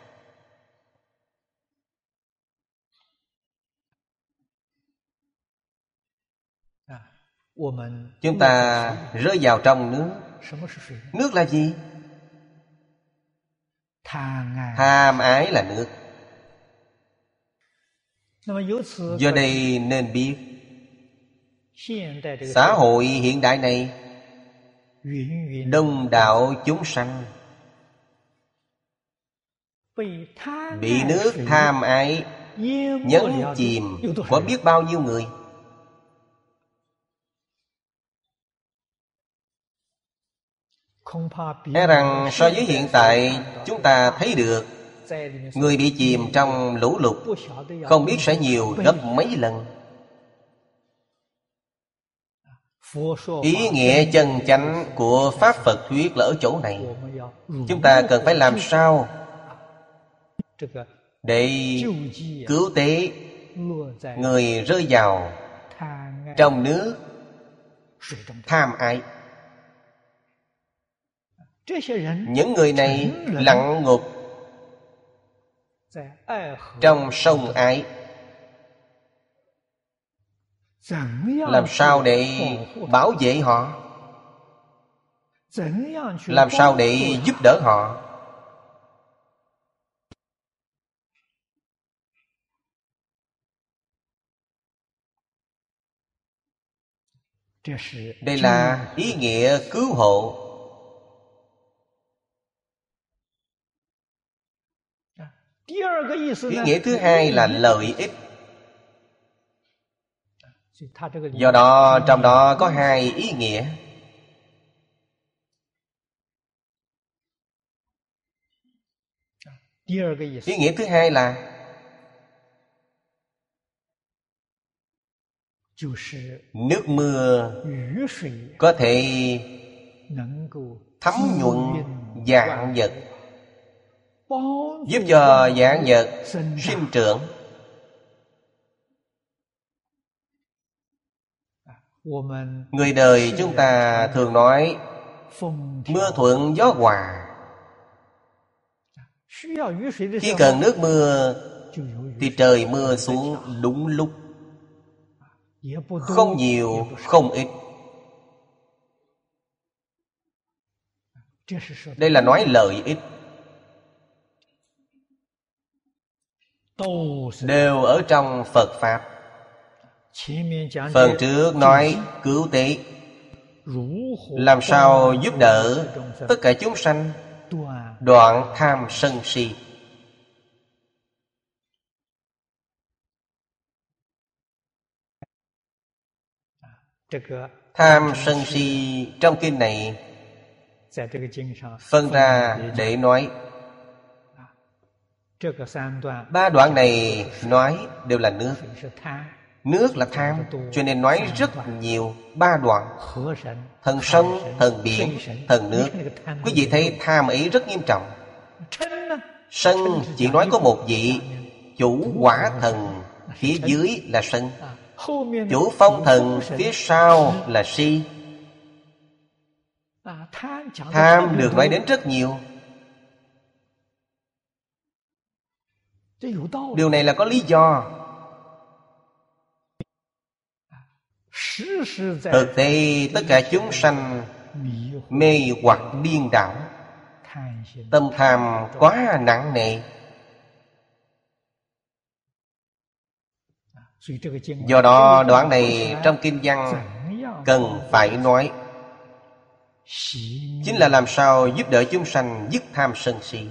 Chúng ta rơi vào trong nước. Nước là gì? Tham ái là nước. Do đây nên biết, xã hội hiện đại này đông đảo chúng sanh bị nước tham ái nhấn chìm, có biết bao nhiêu người. E rằng so với hiện tại chúng ta thấy được, người bị chìm trong lũ lụt không biết sẽ nhiều gấp mấy lần. Ý nghĩa chân chánh của Pháp Phật thuyết là ở chỗ này. Chúng ta cần phải làm sao để cứu tế người rơi vào trong nước tham ái. Những người này lặn ngục trong sông ái. Làm sao để bảo vệ họ? Làm sao để giúp đỡ họ? Đây là ý nghĩa cứu hộ. Ý nghĩa thứ hai là lợi ích. Do đó trong đó có hai ý nghĩa. Ý nghĩa thứ hai là nước mưa có thể thấm nhuận vạn vật, giúp cho vạn vật sinh trưởng. Người đời chúng ta thường nói mưa thuận gió hòa. Khi cần nước mưa thì trời mưa xuống đúng lúc, không nhiều không ít. Đây là nói lợi ích. Đều ở trong Phật Pháp. Phần trước nói cứu tế, làm sao giúp đỡ tất cả chúng sanh đoạn tham sân si. Tham sân si trong kinh này phân ra để nói. Ba đoạn này nói đều là nước. Nước là tham, cho nên nói rất nhiều. Ba đoạn: thần sông, thần biển, thần nước. Quý vị thấy tham ấy rất nghiêm trọng. Sân chỉ nói có một vị, chủ hỏa thần, phía dưới là sân. Chủ phong thần, phía sau là si. Tham được nói đến rất nhiều. Điều này là có lý do. Thực tế tất cả chúng sanh mê hoặc điên đảo, tâm tham quá nặng nề. Do đó đoạn này trong kinh văn cần phải nói, chính là làm sao giúp đỡ chúng sanh dứt tham sân si,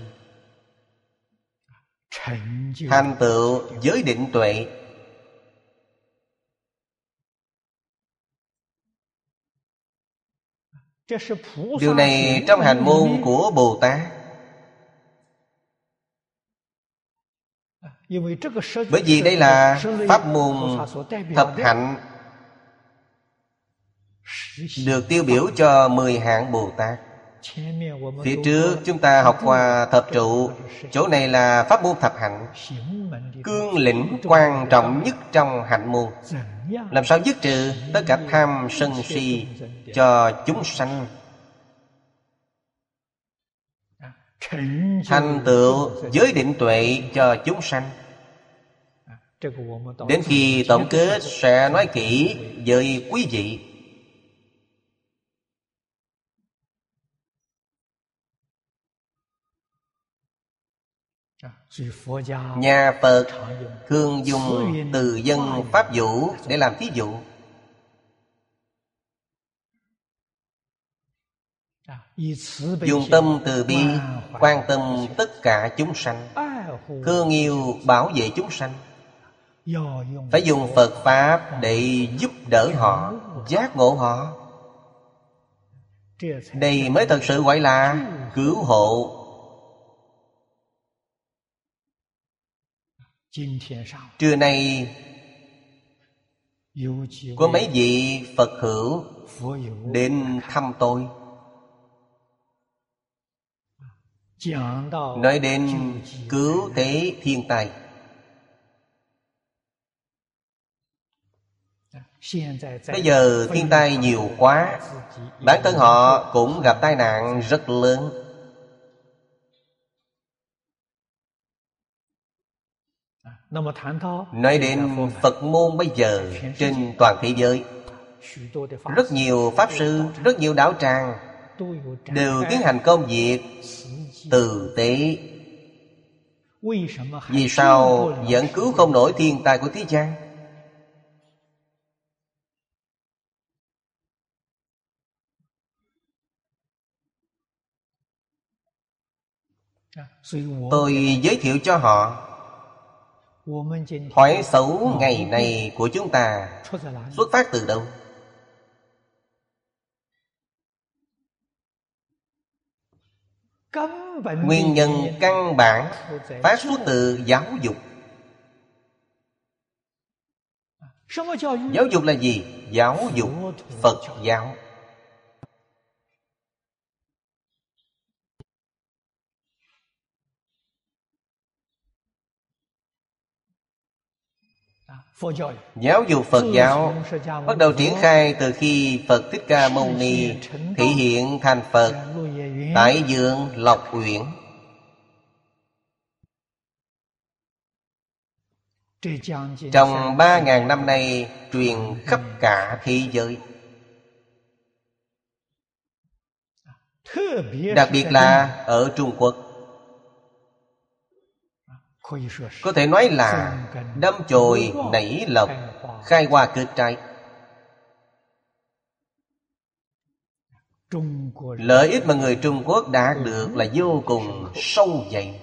thành tựu giới định tuệ. Điều này trong hành môn của Bồ Tát. Bởi vì đây là pháp môn thập hạnh, được tiêu biểu cho mười hạng Bồ Tát. Phía trước chúng ta học qua thập trụ, chỗ này là pháp môn thập hạnh, cương lĩnh quan trọng nhất trong hạnh môn. Làm sao dứt trừ tất cả tham sân si cho chúng sanh, thành tựu giới định tuệ cho chúng sanh. Đến khi tổng kết sẽ nói kỹ với quý vị. Nhà Phật thường dùng từ dân pháp vũ để làm thí dụ. Dùng tâm từ bi quan tâm tất cả chúng sanh, thương yêu bảo vệ chúng sanh. Phải dùng Phật Pháp để giúp đỡ họ, giác ngộ họ. Đây mới thật sự gọi là cứu hộ. Trưa nay có mấy vị Phật hữu đến thăm tôi, nói đến cứu thế thiên tai. Bây giờ thiên tai nhiều quá, bản thân họ cũng gặp tai nạn rất lớn. Nói đến Phật môn bây giờ trên toàn thế giới, rất nhiều pháp sư, rất nhiều đạo tràng đều tiến hành công việc tử tế. Vì sao vẫn cứu không nổi thiên tai của thế gian? Tôi giới thiệu cho họ, hỏi xấu ngày này của chúng ta xuất phát từ đâu? Nguyên nhân căn bản phát xuất từ giáo dục. Giáo dục là gì? Giáo dục Phật giáo. Giáo dục Phật giáo bắt đầu triển khai từ khi Phật Thích Ca Mâu Ni thị hiện thành Phật tại vườn Lộc Uyển. Trong ba ngàn năm nay truyền khắp cả thế giới, đặc biệt là ở Trung Quốc. Có thể nói là đâm chồi nảy lộc, khai hoa kết trái. Lợi ích mà người Trung Quốc đạt được là vô cùng sâu dày.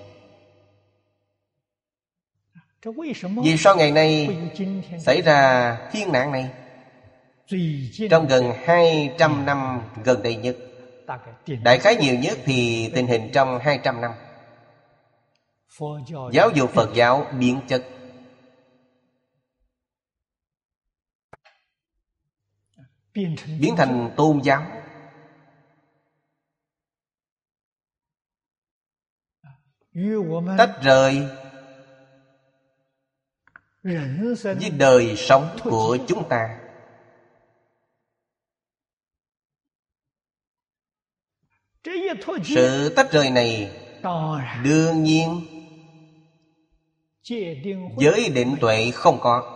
Vì sao ngày nay xảy ra thiên nạn này? Trong gần hai trăm năm gần đây nhất, đại khái nhiều nhất thì tình hình trong hai trăm năm, giáo dục Phật giáo biến chất. Biến thành tôn giáo. Tách rời với đời sống của chúng ta. Sự tách rời này đương nhiên giới định tuệ không có.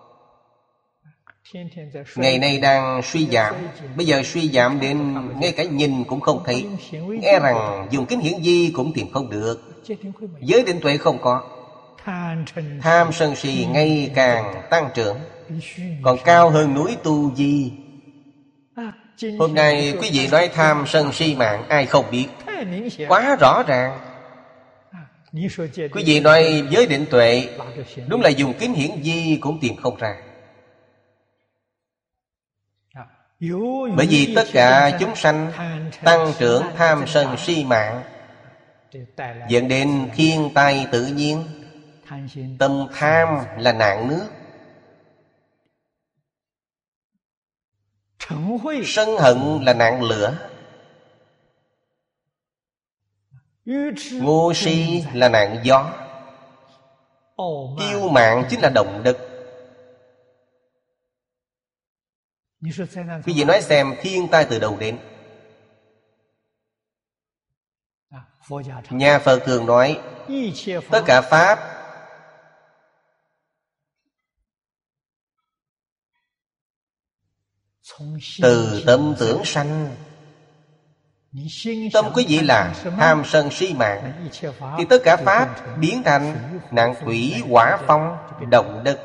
Ngày nay đang suy giảm. Bây giờ suy giảm đến ngay cả nhìn cũng không thấy. E rằng dùng kính hiển vi cũng tìm không được. Giới định tuệ không có. Tham sân si ngày càng tăng trưởng, còn cao hơn núi Tu Di. Hôm nay quý vị nói tham sân si mạng, ai không biết? Quá rõ ràng. Quý vị nói giới định tuệ, đúng là dùng kính hiển vi cũng tìm không ra. Bởi vì tất cả chúng sanh tăng trưởng tham sân si mạng, dẫn đến thiên tai tự nhiên. Tâm tham là nạn nước, sân hận là nạn lửa, ngu si là nạn gió, kiêu mạn chính là động đất. Quý vị nói xem thiên tai từ đâu đến? Nhà Phật thường nói tất cả pháp từ tâm tưởng sanh. Tâm quý vị là tham sân si mạng, thì tất cả pháp biến thành nạn thủy hỏa phong động đất,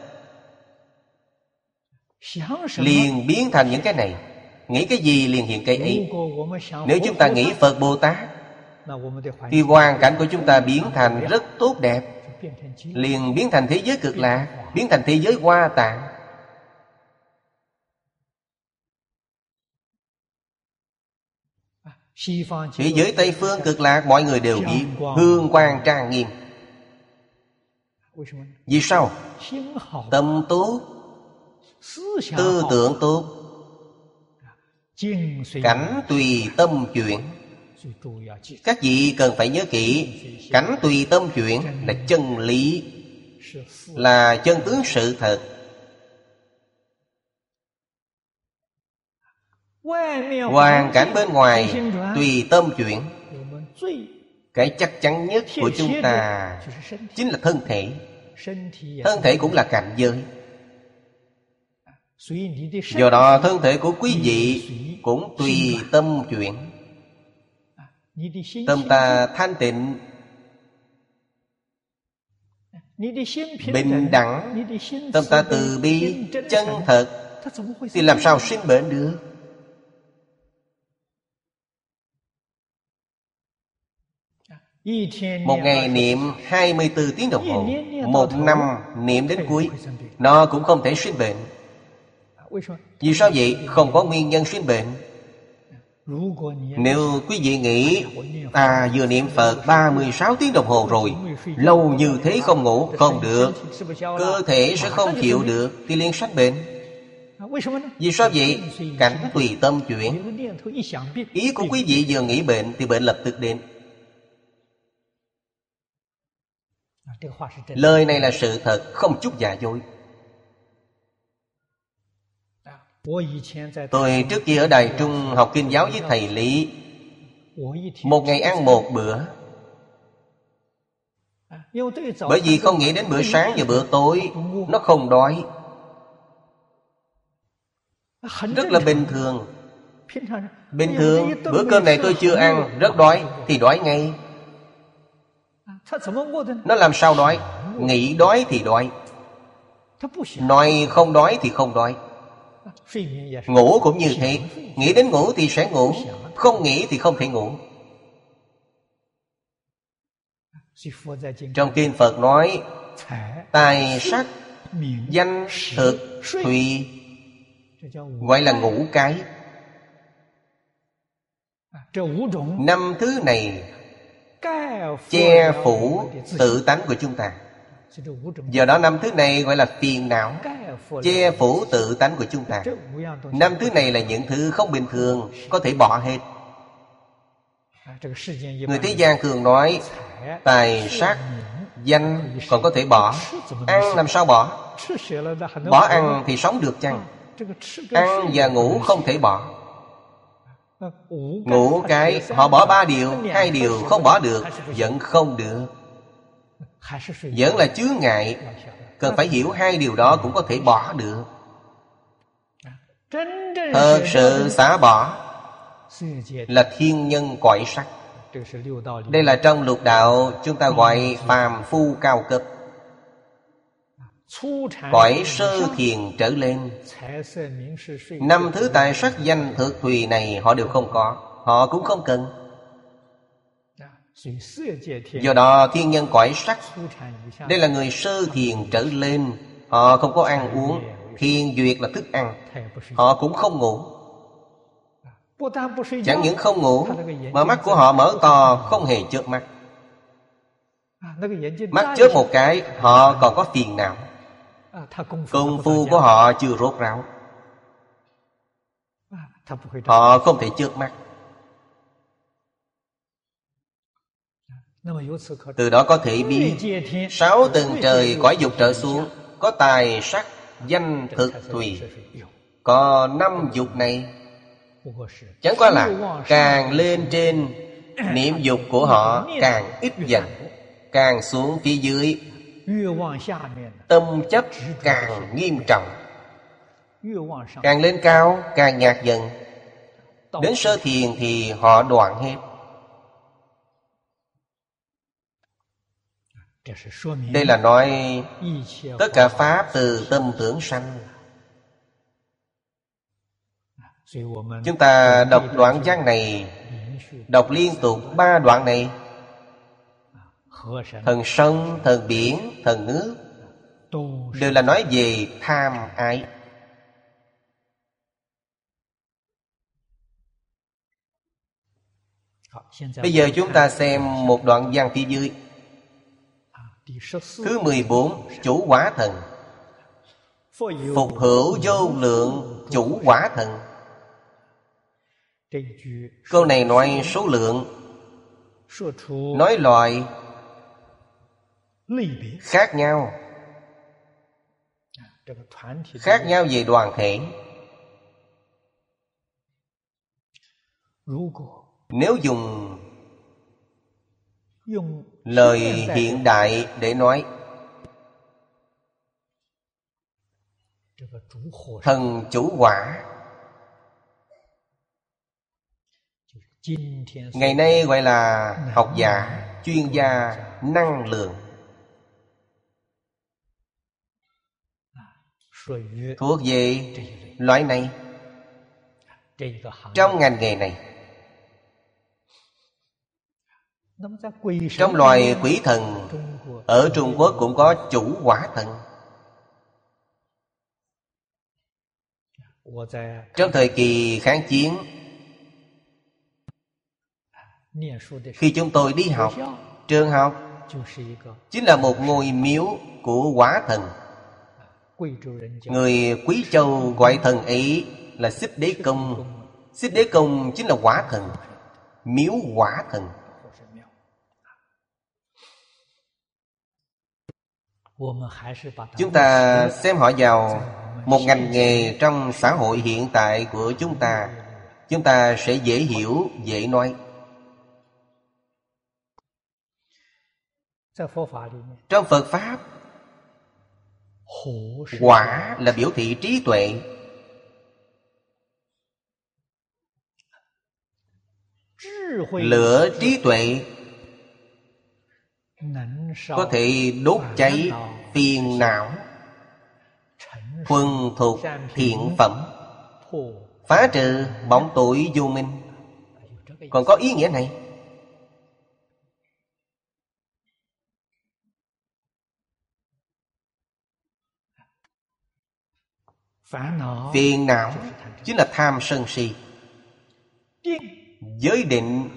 liền biến thành những cái này. Nghĩ cái gì liền hiện cái ấy. Nếu chúng ta nghĩ Phật Bồ Tát, thì hoàn cảnh của chúng ta biến thành rất tốt đẹp, liền biến thành thế giới cực lạc, biến thành thế giới Hoa Tạng. Thế giới Tây Phương cực lạc mọi người đều biết, hương quang trang nghiêm. Vì sao? Tâm tốt, tư tưởng tốt, cảnh tùy tâm chuyển. Các vị cần phải nhớ kỹ, cảnh tùy tâm chuyển là chân lý, là chân tướng sự thật. Hoàn cảnh bên ngoài tùy tâm chuyển. Cái chắc chắn nhất của chúng ta chính là thân thể. Thân thể cũng là cảnh giới. Do đó thân thể của quý vị cũng tùy tâm chuyển. Tâm ta thanh tịnh, bình đẳng, tâm ta từ bi, chân thật, thì làm sao sinh bệnh được? Một ngày niệm hai mươi bốn tiếng đồng hồ, một năm niệm đến cuối, nó cũng không thể sinh bệnh. Vì sao vậy? Không có nguyên nhân sinh bệnh. Nếu quý vị nghĩ ta vừa niệm Phật ba mươi sáu tiếng đồng hồ rồi, lâu như thế không ngủ, không được, cơ thể sẽ không chịu được, thì liền sanh bệnh. Vì sao vậy? Cảnh tùy tâm chuyển. Ý của quý vị vừa nghĩ bệnh thì bệnh lập tức đến. Lời này là sự thật, không chút giả dối. Tôi trước kia ở Đài Trung học kinh giáo với thầy Lý, một ngày ăn một bữa. Bởi vì không nghĩ đến bữa sáng và bữa tối, nó không đói. Rất là bình thường. Bình thường, bữa cơm này tôi chưa ăn, rất đói, thì đói ngay. Nó làm sao đói? Nghĩ đói thì đói, nói không đói thì không đói. Ngủ cũng như thế, nghĩ đến ngủ thì sẽ ngủ, không nghĩ thì không thể ngủ. Trong kinh Phật nói tài sắc danh thực thùy, gọi là ngũ cái. Năm thứ này che phủ tự tánh của chúng ta. Do đó năm thứ này gọi là phiền não, che phủ tự tánh của chúng ta. Năm thứ này là những thứ không bình thường, có thể bỏ hết. Người thế gian thường nói tài sắc danh còn có thể bỏ, ăn làm sao bỏ? Bỏ ăn thì sống được chăng? Ăn và ngủ không thể bỏ. Ngũ cái họ bỏ ba điều, hai điều không bỏ được, vẫn không được, vẫn là chướng ngại. Cần phải hiểu hai điều đó cũng có thể bỏ được. Thật sự xả bỏ là thiên nhân cõi sắc. Đây là trong lục đạo chúng ta gọi phàm phu cao cấp. Cõi sơ thiền trở lên, năm thứ tài sắc danh thực thùy này họ đều không có, họ cũng không cần. Do đó thiên nhân cõi sắc, đây là người sơ thiền trở lên. Họ không có ăn uống, thiền duyệt là thức ăn, họ cũng không ngủ. Chẳng những không ngủ, mà mắt của họ mở to không hề chớp mắt. Mắt chớp một cái, họ còn có phiền não. Công phu của họ chưa rốt ráo, họ không thể chớp mắt. Từ đó có thể biết sáu tầng trời cõi dục trở xuống có tài sắc danh thực thùy. Có năm dục này, chẳng qua là càng lên trên, niệm dục của họ càng ít dần, càng xuống phía dưới, tâm chấp càng nghiêm trọng. Càng lên cao càng nhạt dần. Đến sơ thiền thì họ đoạn hết. Đây là nói tất cả pháp từ tâm tưởng sanh. Chúng ta đọc đoạn văn này, đọc liên tục ba đoạn này. Thần sông, thần biển, thần nước đều là nói về tham ái. Bây giờ chúng ta xem một đoạn văn phía dưới. Thứ mười bốn, chủ quả thần. Phục hữu vô lượng chủ quả thần. Câu này nói số lượng, nói loại khác nhau, khác nhau về đoàn thể. Nếu dùng lời hiện đại để nói, thần chủ quả ngày nay gọi là học giả, chuyên gia, năng lượng, thuộc về loại này. Trong ngành nghề này, trong loài quỷ thần, ở Trung Quốc cũng có chủ quả thần. Trong thời kỳ kháng chiến, khi chúng tôi đi học, trường học chính là một ngôi miếu của quả thần. Người Quý Châu gọi thần ấy là Xích Đế Công. Xích Đế Công chính là quả thần, miếu quả thần. Chúng ta xem họ vào một ngành nghề trong xã hội hiện tại của chúng ta, chúng ta sẽ dễ hiểu, dễ nói. Trong Phật Pháp, quả là biểu thị trí tuệ. Lửa trí tuệ có thể đốt cháy phiền não, thuần thục thiện phẩm, phá trừ bóng tối vô minh. Còn có ý nghĩa này. Phiền não chính là tham sân si. Giới định,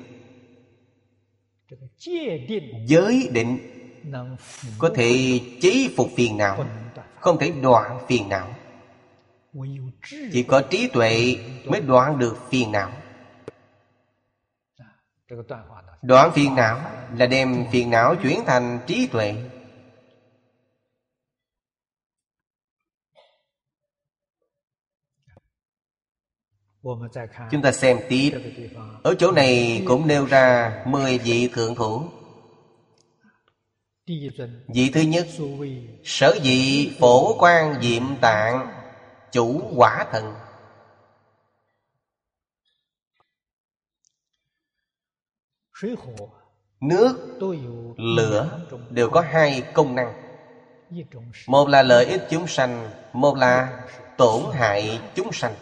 giới định có thể chế phục phiền não, không thể đoạn phiền não. Chỉ có trí tuệ mới đoạn được phiền não. Đoạn phiền não là đem phiền não chuyển thành trí tuệ. Chúng ta xem tiếp. Ở chỗ này cũng nêu ra mười vị thượng thủ. Vị thứ nhất, sở dị phổ quang diệm tạng chủ quả thần. Nước, lửa đều có hai công năng. Một là lợi ích chúng sanh, một là tổn hại chúng sanh.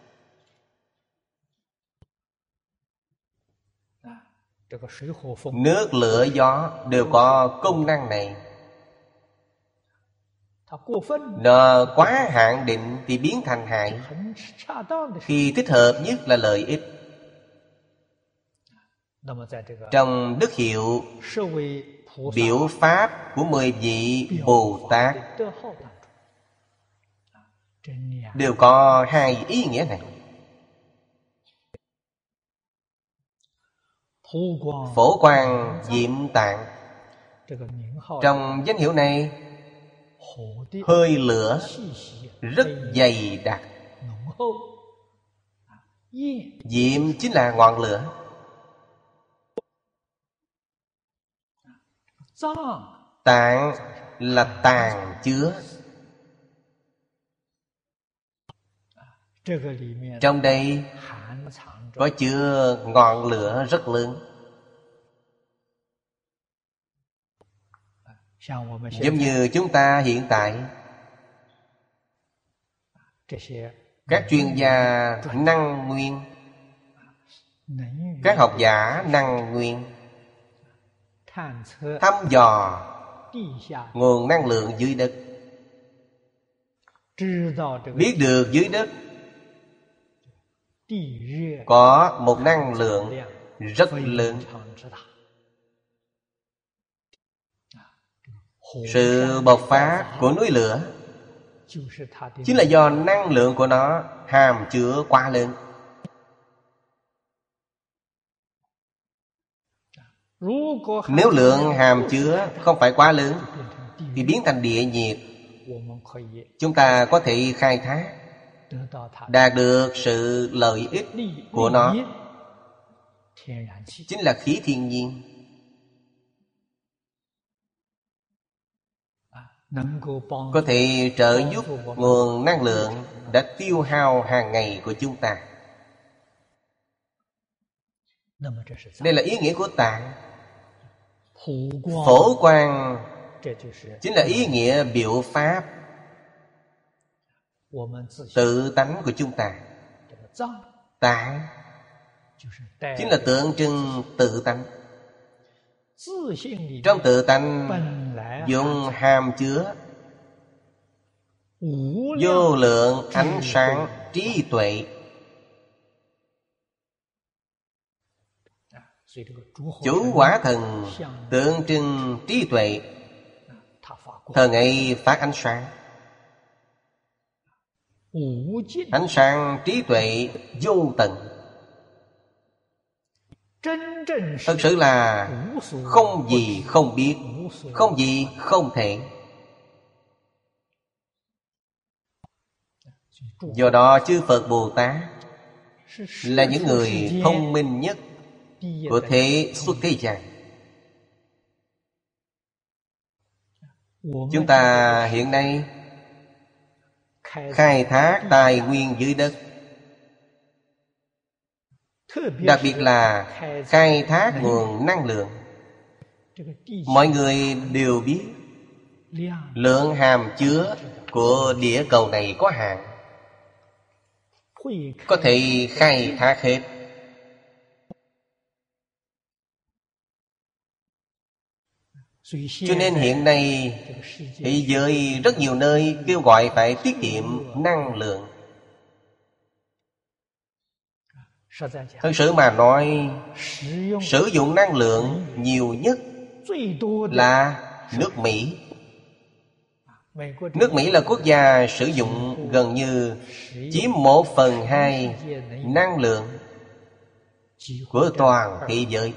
Nước, lửa, gió đều có công năng này. Nó quá hạn định thì biến thành hại. Khi thích hợp nhất là lợi ích. Trong đức hiệu biểu pháp của mười vị Bồ Tát đều có hai ý nghĩa này. Phổ quang diệm tạng, trong danh hiệu này hơi lửa rất dày đặc. Diệm chính là ngọn lửa. Tạng là tàng chứa. Trong đây có chứa ngọn lửa rất lớn. Giống như chúng ta hiện tại, các chuyên gia năng nguyên, các học giả năng nguyên thăm dò nguồn năng lượng dưới đất, biết được dưới đất có một năng lượng rất lớn. Sự bộc phát của núi lửa chính là do năng lượng của nó hàm chứa quá lớn. Nếu lượng hàm chứa không phải quá lớn thì biến thành địa nhiệt. Chúng ta có thể khai thác, đạt được sự lợi ích của nó, chính là khí thiên nhiên. Có thể trợ giúp nguồn năng lượng đã tiêu hao hàng ngày của chúng ta. Đây là ý nghĩa của tạng. Phổ quang chính là ý nghĩa biểu pháp tự tánh của chúng ta. Tạng chính là tượng trưng tự tánh. Trong tự tánh dùng hàm chứa vô lượng ánh sáng trí tuệ. Chủ quả thần tượng trưng trí tuệ. Thần ấy phát ánh sáng. Ánh sáng trí tuệ vô tận. Thật sự là không gì không biết, không gì không thể. Do đó chư Phật Bồ Tát là những người thông minh nhất của thế xuất thế gian. Chúng ta hiện nay khai thác tài nguyên dưới đất, đặc biệt là khai thác nguồn năng lượng. Mọi người đều biết lượng hàm chứa của địa cầu này có hạn, có thể khai thác hết. Cho nên hiện nay thế giới rất nhiều nơi kêu gọi phải tiết kiệm năng lượng. Thật sự mà nói, sử dụng năng lượng nhiều nhất là nước Mỹ. Nước Mỹ là quốc gia sử dụng gần như chiếm một phần hai năng lượng của toàn thế giới.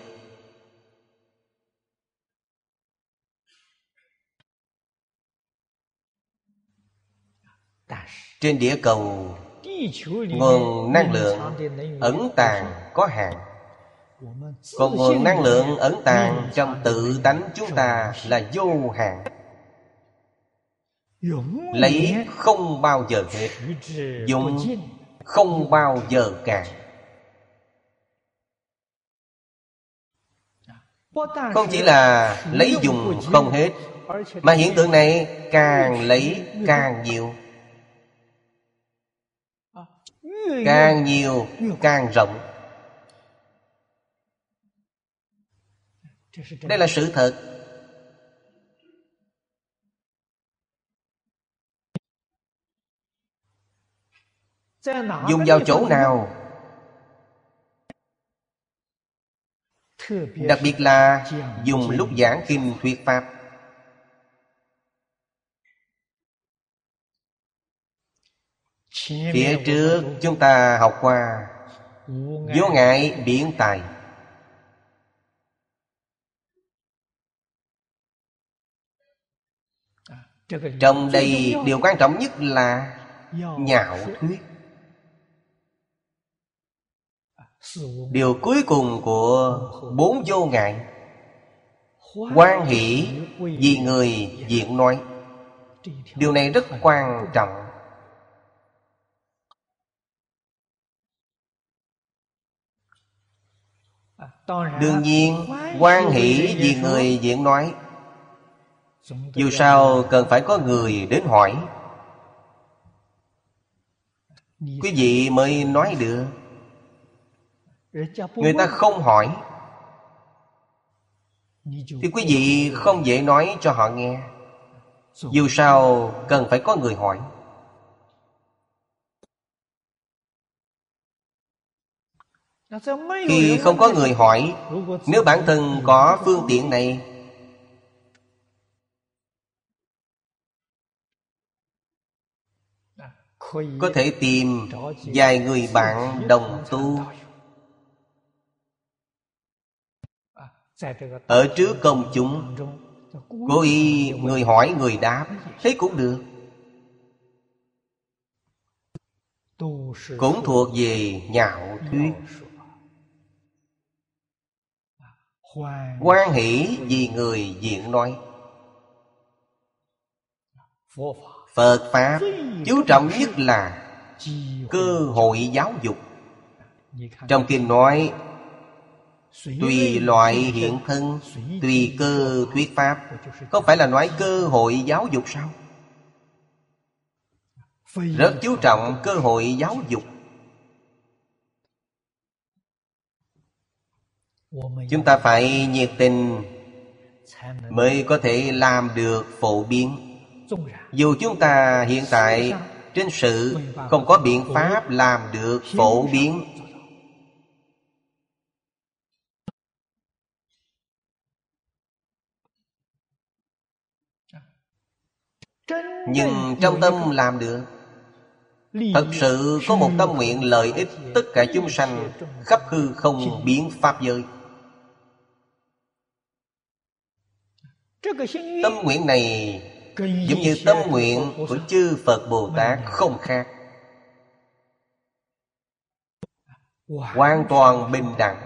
Trên địa cầu Nguồn năng lượng ẩn tàng có hạn. Còn nguồn năng lượng ẩn tàng trong tự tánh chúng ta là vô hạn, lấy không bao giờ hết, dùng không bao giờ cạn. Không chỉ là lấy dùng không hết, mà hiện tượng này càng lấy càng nhiều, càng nhiều càng rộng. Đây là sự thật. Dùng vào chỗ nào? Đặc biệt là dùng lúc giảng kinh thuyết pháp. Phía trước chúng ta học qua vô ngại biện tài. Trong đây điều quan trọng nhất là nhạo thuyết. Điều cuối cùng của bốn vô ngại, hoan hỷ vì người diện nói. Điều này rất quan trọng. Đương nhiên hoan hỷ vì người diện nói, dù sao cần phải có người đến hỏi, quý vị mới nói được. Người ta không hỏi thì quý vị không dễ nói cho họ nghe. Dù sao cần phải có người hỏi. Khi không có người hỏi, nếu bản thân có phương tiện này, có thể tìm vài người bạn đồng tu, ở trước công chúng, cố ý người hỏi người đáp, thế cũng được. Cũng thuộc về nhạo thuyết. Hoan hỷ vì người diện nói. Phật Pháp chú trọng nhất là cơ hội giáo dục. Trong kinh nói tùy loại hiện thân, tùy cơ thuyết pháp. Không phải là nói cơ hội giáo dục sao? Rất chú trọng cơ hội giáo dục. Chúng ta phải nhiệt tình mới có thể làm được phổ biến. Dù chúng ta hiện tại trên sự không có biện pháp làm được phổ biến, nhưng trong tâm làm được. Thật sự có một tâm nguyện lợi ích tất cả chúng sanh khắp hư không biến pháp giới. Tâm nguyện này giống như tâm nguyện của chư Phật Bồ Tát không khác, hoàn toàn bình đẳng.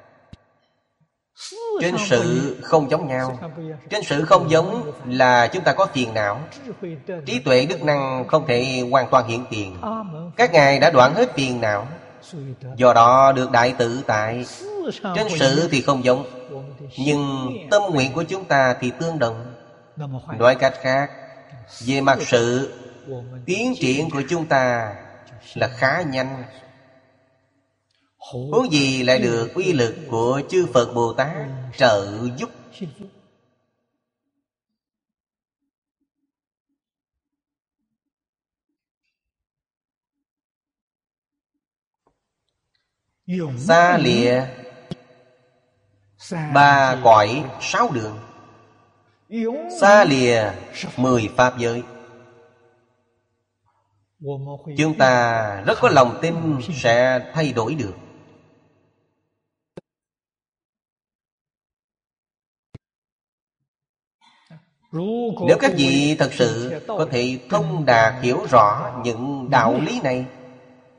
Trên sự không giống nhau. Trên sự không giống là chúng ta có phiền não. Trí tuệ đức năng không thể hoàn toàn hiện tiền. Các ngài đã đoạn hết phiền não, do đó được đại tự tại. Trên sự thì không giống, nhưng tâm nguyện của chúng ta thì tương đồng. Nói cách khác, về mặt sự, tiến triển của chúng ta là khá nhanh. Huống gì lại được uy lực của chư Phật Bồ Tát trợ giúp. Xa lìa ba cõi sáu đường, xa lìa mười pháp giới. Chúng ta rất có lòng tin sẽ thay đổi được. Nếu các vị thật sự có thể thông đạt hiểu rõ những đạo lý này,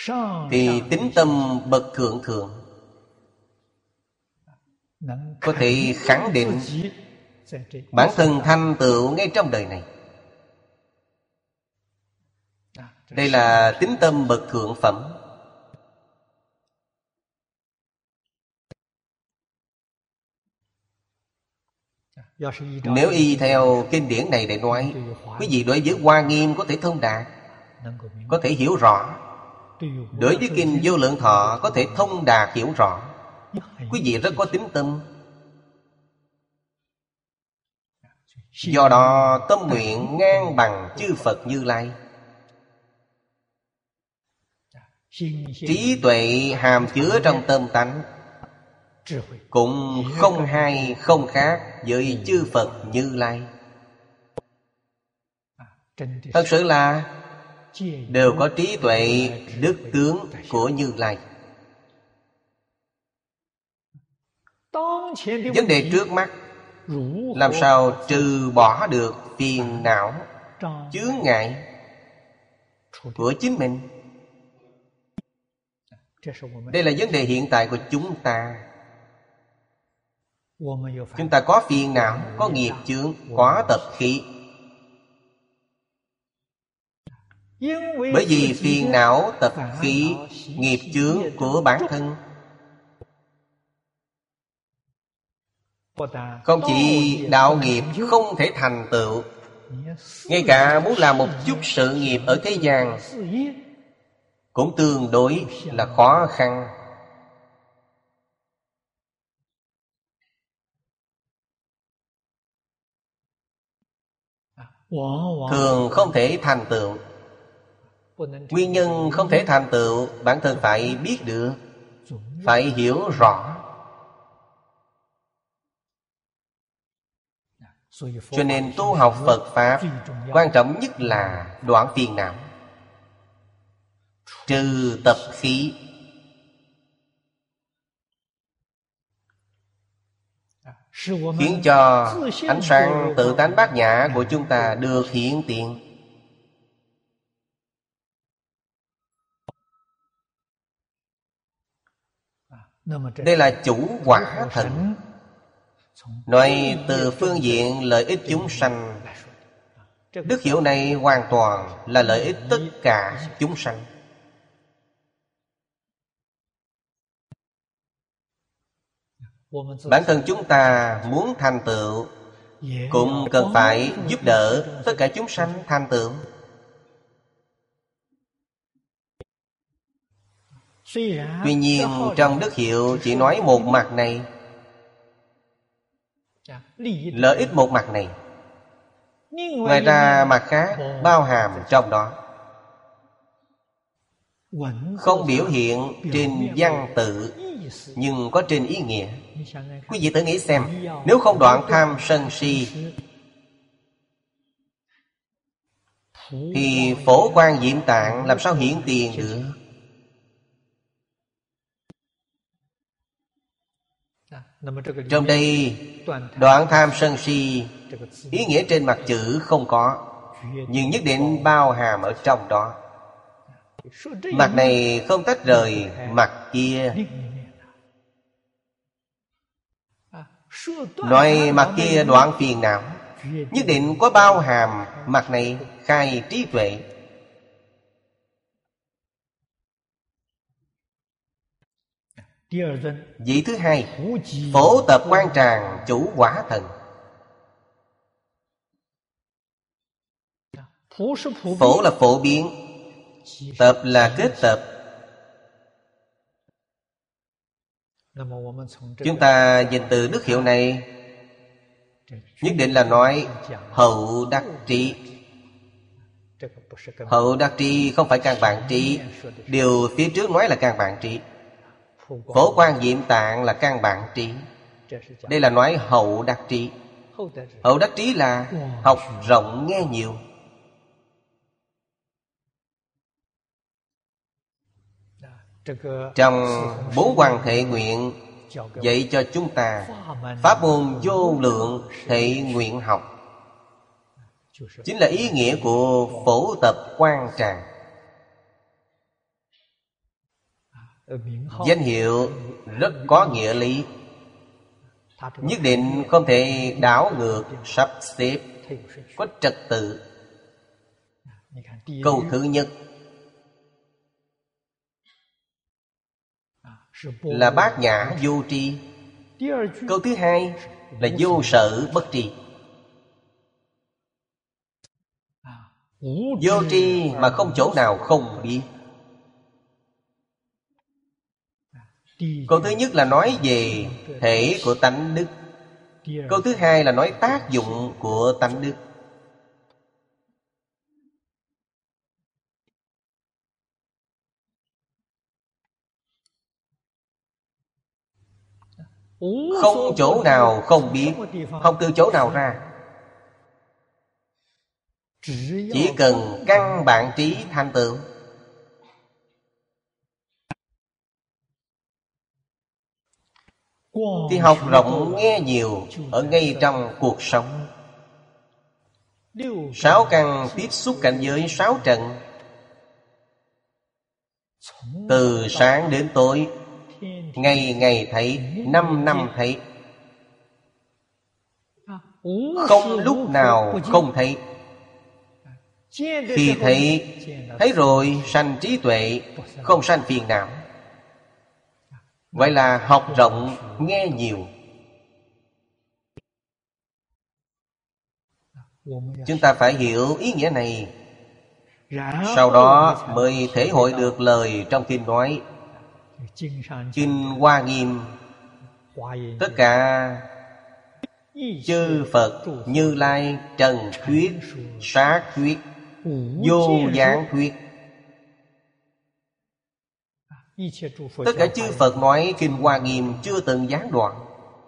thì tín tâm bậc thượng thượng có thể khẳng định bản thân thành tựu ngay trong đời này. Đây là tín tâm bậc thượng phẩm. Nếu y theo kinh điển này để nói, quý vị đối với Hoa Nghiêm có thể thông đạt, có thể hiểu rõ. Đối với kinh Vô Lượng Thọ có thể thông đạt hiểu rõ. Quý vị rất có tín tâm. Do đó tâm nguyện ngang bằng chư Phật Như Lai. Trí tuệ hàm chứa trong tâm tánh cũng không hai không khác với chư Phật Như Lai. Thật sự là đều có trí tuệ đức tướng của Như Lai. Vấn đề trước mắt, làm sao trừ bỏ được phiền não chướng ngại của chính mình. Đây là vấn đề hiện tại của chúng ta. Chúng ta có phiền não, có nghiệp chướng, có tập khí. Bởi vì phiền não, tập khí, nghiệp chướng của bản thân, không chỉ đạo nghiệp không thể thành tựu, ngay cả muốn làm một chút sự nghiệp ở thế gian cũng tương đối là khó khăn. Thường không thể thành tựu. Nguyên nhân không thể thành tựu, bản thân phải biết được, phải hiểu rõ. Cho nên tu học Phật Pháp, quan trọng nhất là đoạn phiền não, trừ tập khí. Khiến cho ánh sáng tự tánh bát nhã của chúng ta được hiện tiền. Đây là chủ quả thần. Nói từ phương diện lợi ích chúng sanh, đức hiệu này hoàn toàn là lợi ích tất cả chúng sanh. Bản thân chúng ta muốn thành tựu cũng cần phải giúp đỡ tất cả chúng sanh thành tựu. Tuy nhiên trong đức hiệu chỉ nói một mặt này, lợi ích một mặt này, ngoài ra mặt khác bao hàm trong đó, không biểu hiện trên văn tự nhưng có trên ý nghĩa. Quý vị tự nghĩ xem, nếu không đoạn tham sân si thì Phổ Quang Diệm Tạng làm sao hiển tiền được? Trong đây đoạn tham sân si, ý nghĩa trên mặt chữ không có, nhưng nhất định bao hàm ở trong đó. Mặt này không tách rời mặt kia. Nói mặt kia đoạn phiền não, nhất định có bao hàm mặt này khai trí tuệ. Vị thứ hai, phổ tập quan tràng chủ quả thần. Phổ là phổ biến, tập là kết tập. Chúng ta nhìn từ đức hiệu này, nhất định là nói hậu đắc trí. Hậu đắc trí không phải căn bản trí. Điều phía trước nói là căn bản trí. Phổ Quang Diệm Tạng là căn bản trí. Đây là nói hậu đắc trí. Hậu đắc trí là học rộng nghe nhiều. Trong bốn Hoàng Thệ Nguyện dạy cho chúng ta pháp môn vô lượng thệ nguyện học, chính là ý nghĩa của phổ tập quan tràng. Danh hiệu rất có nghĩa lý, nhất định không thể đảo ngược, sắp xếp, có trật tự. Câu thứ nhất là bát nhã vô tri. Câu thứ hai là vô sở bất tri. Vô tri mà không chỗ nào không biết. Câu thứ nhất là nói về thể của tánh đức. Câu thứ hai là nói tác dụng của tánh đức. Không chỗ nào không biết. Không từ chỗ nào ra. Chỉ cần căn bản trí thanh tựu. Thì học rộng nghe nhiều ở ngay trong cuộc sống. Sáu căn tiếp xúc cảnh giới sáu trần. Từ sáng đến tối, ngày ngày thấy, năm năm thấy, không lúc nào không thấy. Khi thấy, thấy rồi sanh trí tuệ, không sanh phiền não. Vậy là học rộng nghe nhiều. Chúng ta phải hiểu ý nghĩa này, sau đó mới thể hội được lời trong kinh nói. Kinh Hoa Nghiêm, tất cả chư Phật, Như Lai, Trần Thuyết, Sát Thuyết, Vô Gián Thuyết. Tất cả chư Phật nói kinh Hoa Nghiêm chưa từng gián đoạn.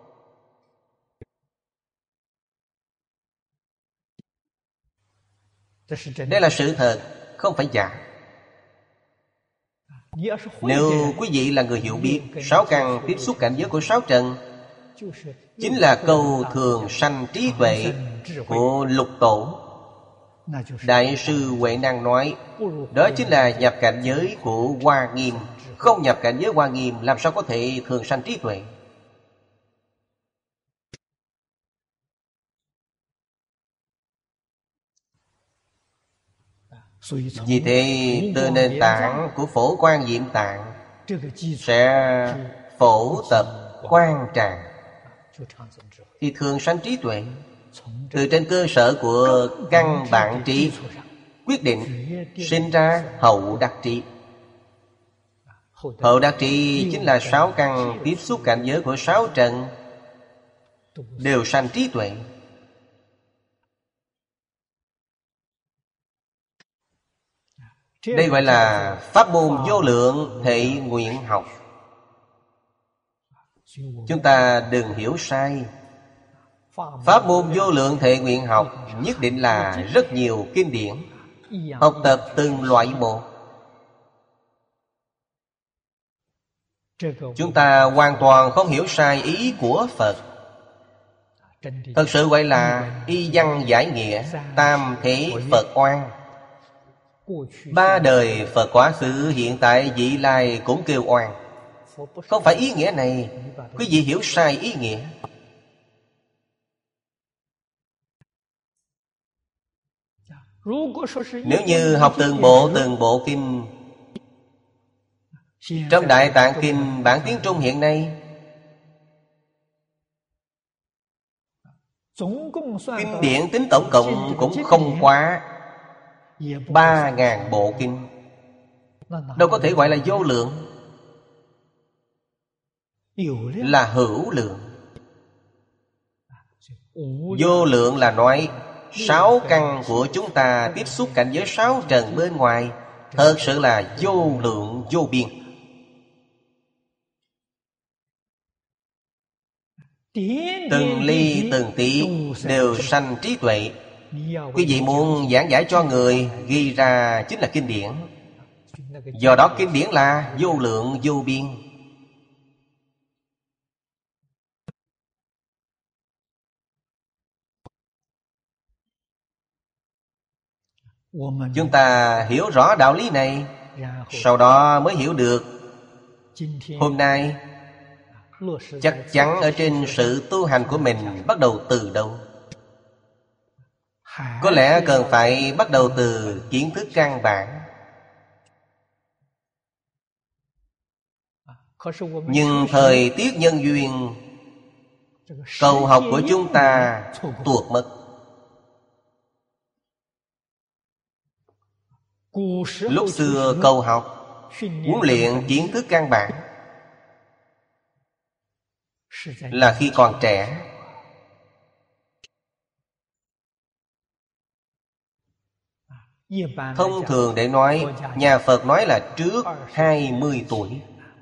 Đây là sự thật, không phải giả. Nếu quý vị là người hiểu biết, sáu căn tiếp xúc cảnh giới của sáu trần chính là câu thường sanh trí tuệ của lục tổ. Đại sư Huệ Năng nói, đó chính là nhập cảnh giới của Hoa Nghiêm. Không nhập cảnh giới Hoa Nghiêm, làm sao có thể thường sanh trí tuệ? Vì thế, từ nền tảng của Phổ Quang Diệm Tạng sẽ phổ tập quan tràng, thì thường sanh trí tuệ. Từ trên cơ sở của căn bản trí quyết định sinh ra hậu đắc trí. Hậu đắc trí chính là sáu căn tiếp xúc cảnh giới của sáu trần đều sanh trí tuệ. Đây gọi là pháp môn vô lượng hệ nguyện học. Chúng ta đừng hiểu sai. Pháp môn vô lượng thệ nguyện học nhất định là rất nhiều kinh điển, học tập từng loại một. Chúng ta hoàn toàn không hiểu sai ý của Phật. Thật sự gọi là y văn giải nghĩa, tam thế Phật oan. Ba đời Phật quá khứ, hiện tại, vị lai cũng kêu oan. Không phải ý nghĩa này. Quý vị hiểu sai ý nghĩa. Nếu như học từng bộ từng bộ kinh, trong Đại Tạng Kinh bản tiếng Trung hiện nay, kinh điển tính tổng cộng cũng không quá ba ngàn bộ kinh. Đâu có thể gọi là vô lượng. Là hữu lượng. Vô lượng là nói sáu căn của chúng ta tiếp xúc cảnh giới sáu trần bên ngoài, thật sự là vô lượng vô biên. Từng ly từng tí đều sanh trí tuệ. Quý vị muốn giảng giải cho người, ghi ra chính là kinh điển. Do đó kinh điển là vô lượng vô biên. Chúng ta hiểu rõ đạo lý này, sau đó mới hiểu được Hôm nay chắc chắn ở trên sự tu hành của mình bắt đầu từ đâu? Có lẽ cần phải bắt đầu từ kiến thức căn bản. Nhưng thời tiết nhân duyên, cầu học của chúng ta tuột mất. Lúc xưa cầu học, huấn luyện kiến thức căn bản là khi còn trẻ. Thông thường để nói, nhà Phật nói là trước hai mươi tuổi.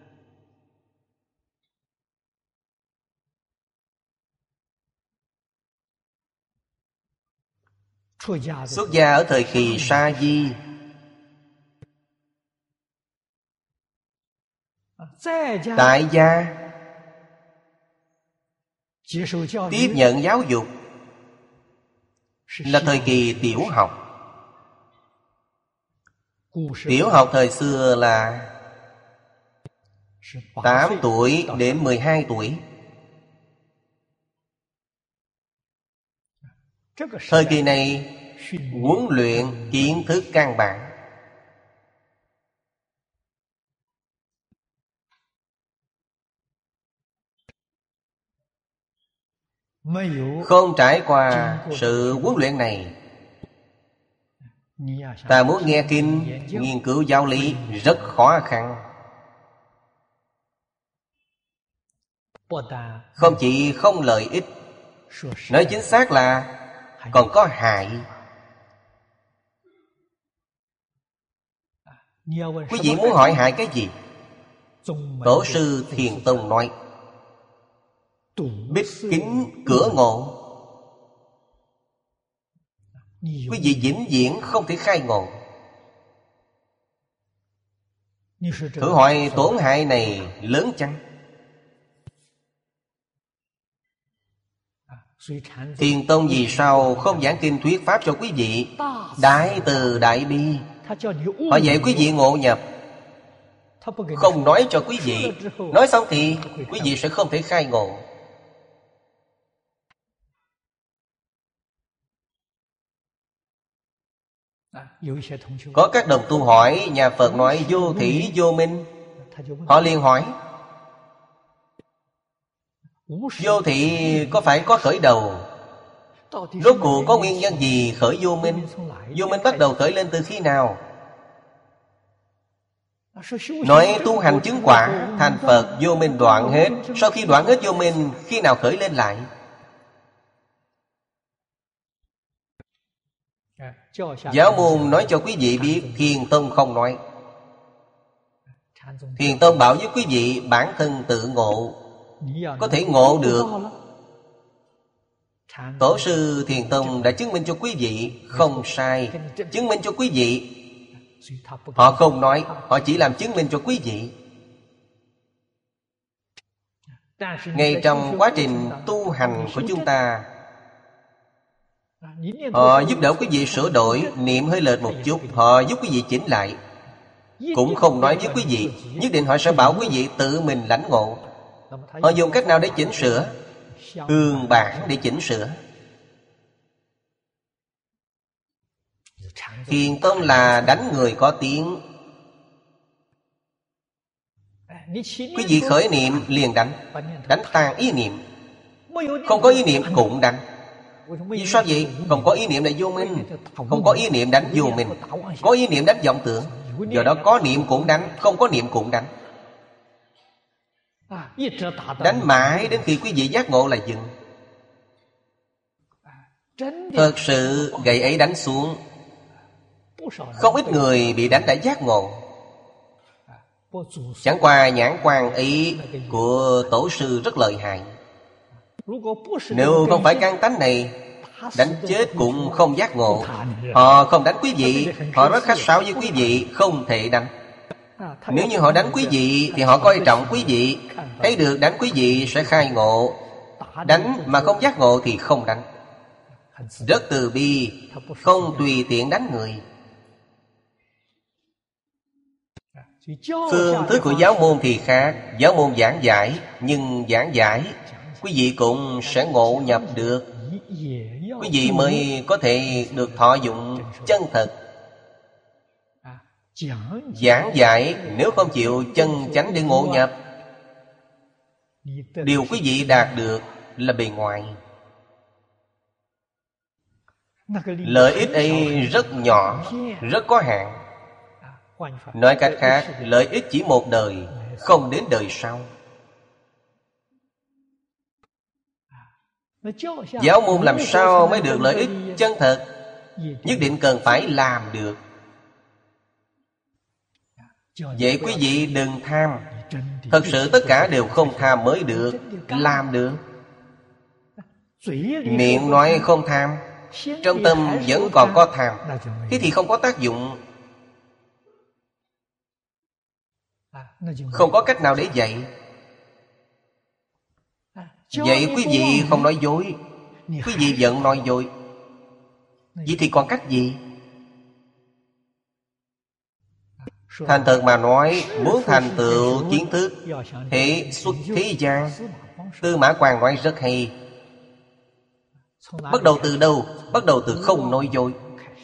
Xuất gia ở thời kỳ Sa Di. Tại gia tiếp nhận giáo dục là thời kỳ tiểu học. Tiểu học thời xưa là tám tuổi đến mười hai tuổi. Thời kỳ này huấn luyện kiến thức căn bản. Không trải qua sự huấn luyện này, ta muốn nghe kinh, nghiên cứu giáo lý rất khó khăn. Không chỉ không lợi ích, nói chính xác là còn có hại. Quý vị muốn hỏi hại cái gì? Tổ sư Thiền Tông nói, bích kính cửa ngộ. Quý vị vĩnh viễn không thể khai ngộ. Thử hỏi tổn hại này lớn chăng? Thiền Tông vì sao không giảng kinh thuyết pháp cho quý vị? Đại từ đại bi. Họ dạy quý vị ngộ nhập, không nói cho quý vị. Nói xong thì quý vị sẽ không thể khai ngộ. Có các đồng tu hỏi nhà Phật nói vô thủy vô minh. Họ liền hỏi, vô thị có phải có khởi đầu? Rốt cuộc có nguyên nhân gì khởi vô minh? Vô minh bắt đầu khởi lên từ khi nào? Nói tu hành chứng quả thành Phật, vô minh đoạn hết. Sau khi đoạn hết vô minh, khi nào khởi lên lại? Giáo môn nói cho quý vị biết, Thiền Tông không nói. Thiền Tông bảo với quý vị bản thân tự ngộ, có thể ngộ được. Tổ sư Thiền Tông đã chứng minh cho quý vị không sai, chứng minh cho quý vị. Họ không nói, họ chỉ làm chứng minh cho quý vị. Ngay trong quá trình tu hành của chúng ta, họ giúp đỡ quý vị sửa đổi, niệm hơi lệch một chút, họ giúp quý vị chỉnh lại. Cũng không nói với quý vị, nhất định họ sẽ bảo quý vị tự mình lãnh ngộ. Họ dùng cách nào để chỉnh sửa? Hương bản để chỉnh sửa. Thiền Tông là đánh người có tiếng. Quý vị khởi niệm liền đánh, đánh tan ý niệm. Không có ý niệm cũng đánh. Vì sao vậy? Không có ý niệm là vô minh. Không có ý niệm đánh vô minh. Có ý niệm đánh vọng tưởng. Do đó có niệm cũng đánh, không có niệm cũng đánh. Đánh mãi đến khi quý vị giác ngộ là dừng. Thật sự gậy ấy đánh xuống, không ít người bị đánh đã giác ngộ. Chẳng qua nhãn quan ý của tổ sư rất lợi hại. Nếu không phải căn tánh này, đánh chết cũng không giác ngộ. Họ không đánh quý vị, họ rất khách sáo với quý vị, không thể đánh. Nếu như họ đánh quý vị thì họ coi trọng quý vị, thấy được đánh quý vị sẽ khai ngộ. Đánh mà không giác ngộ thì không đánh. Rất từ bi, không tùy tiện đánh người. Phương thức của giáo môn thì khác. Giáo môn giảng giải, nhưng giảng giải quý vị cũng sẽ ngộ nhập được. Quý vị mới có thể được thọ dụng chân thật. Giảng giải nếu không chịu chân chánh để ngộ nhập, điều quý vị đạt được là bề ngoài. Lợi ích ấy rất nhỏ, rất có hạn. Nói cách khác, lợi ích chỉ một đời, không đến đời sau. Giáo môn làm sao mới được lợi ích chân thật? Nhất định cần phải làm được. Vậy quý vị đừng tham. Thật sự tất cả đều không tham mới được. Làm được. Miệng nói không tham, trong tâm vẫn còn có tham, thế thì không có tác dụng. Không có cách nào để dạy. Vậy quý vị không nói dối, quý vị vẫn nói dối, vậy thì còn cách gì? Thành thật mà nói, muốn thành tựu kiến thức, hễ xuất thế gian. Tư Mã Quang nói rất hay. Bắt đầu từ đâu? Bắt đầu từ không nói dối.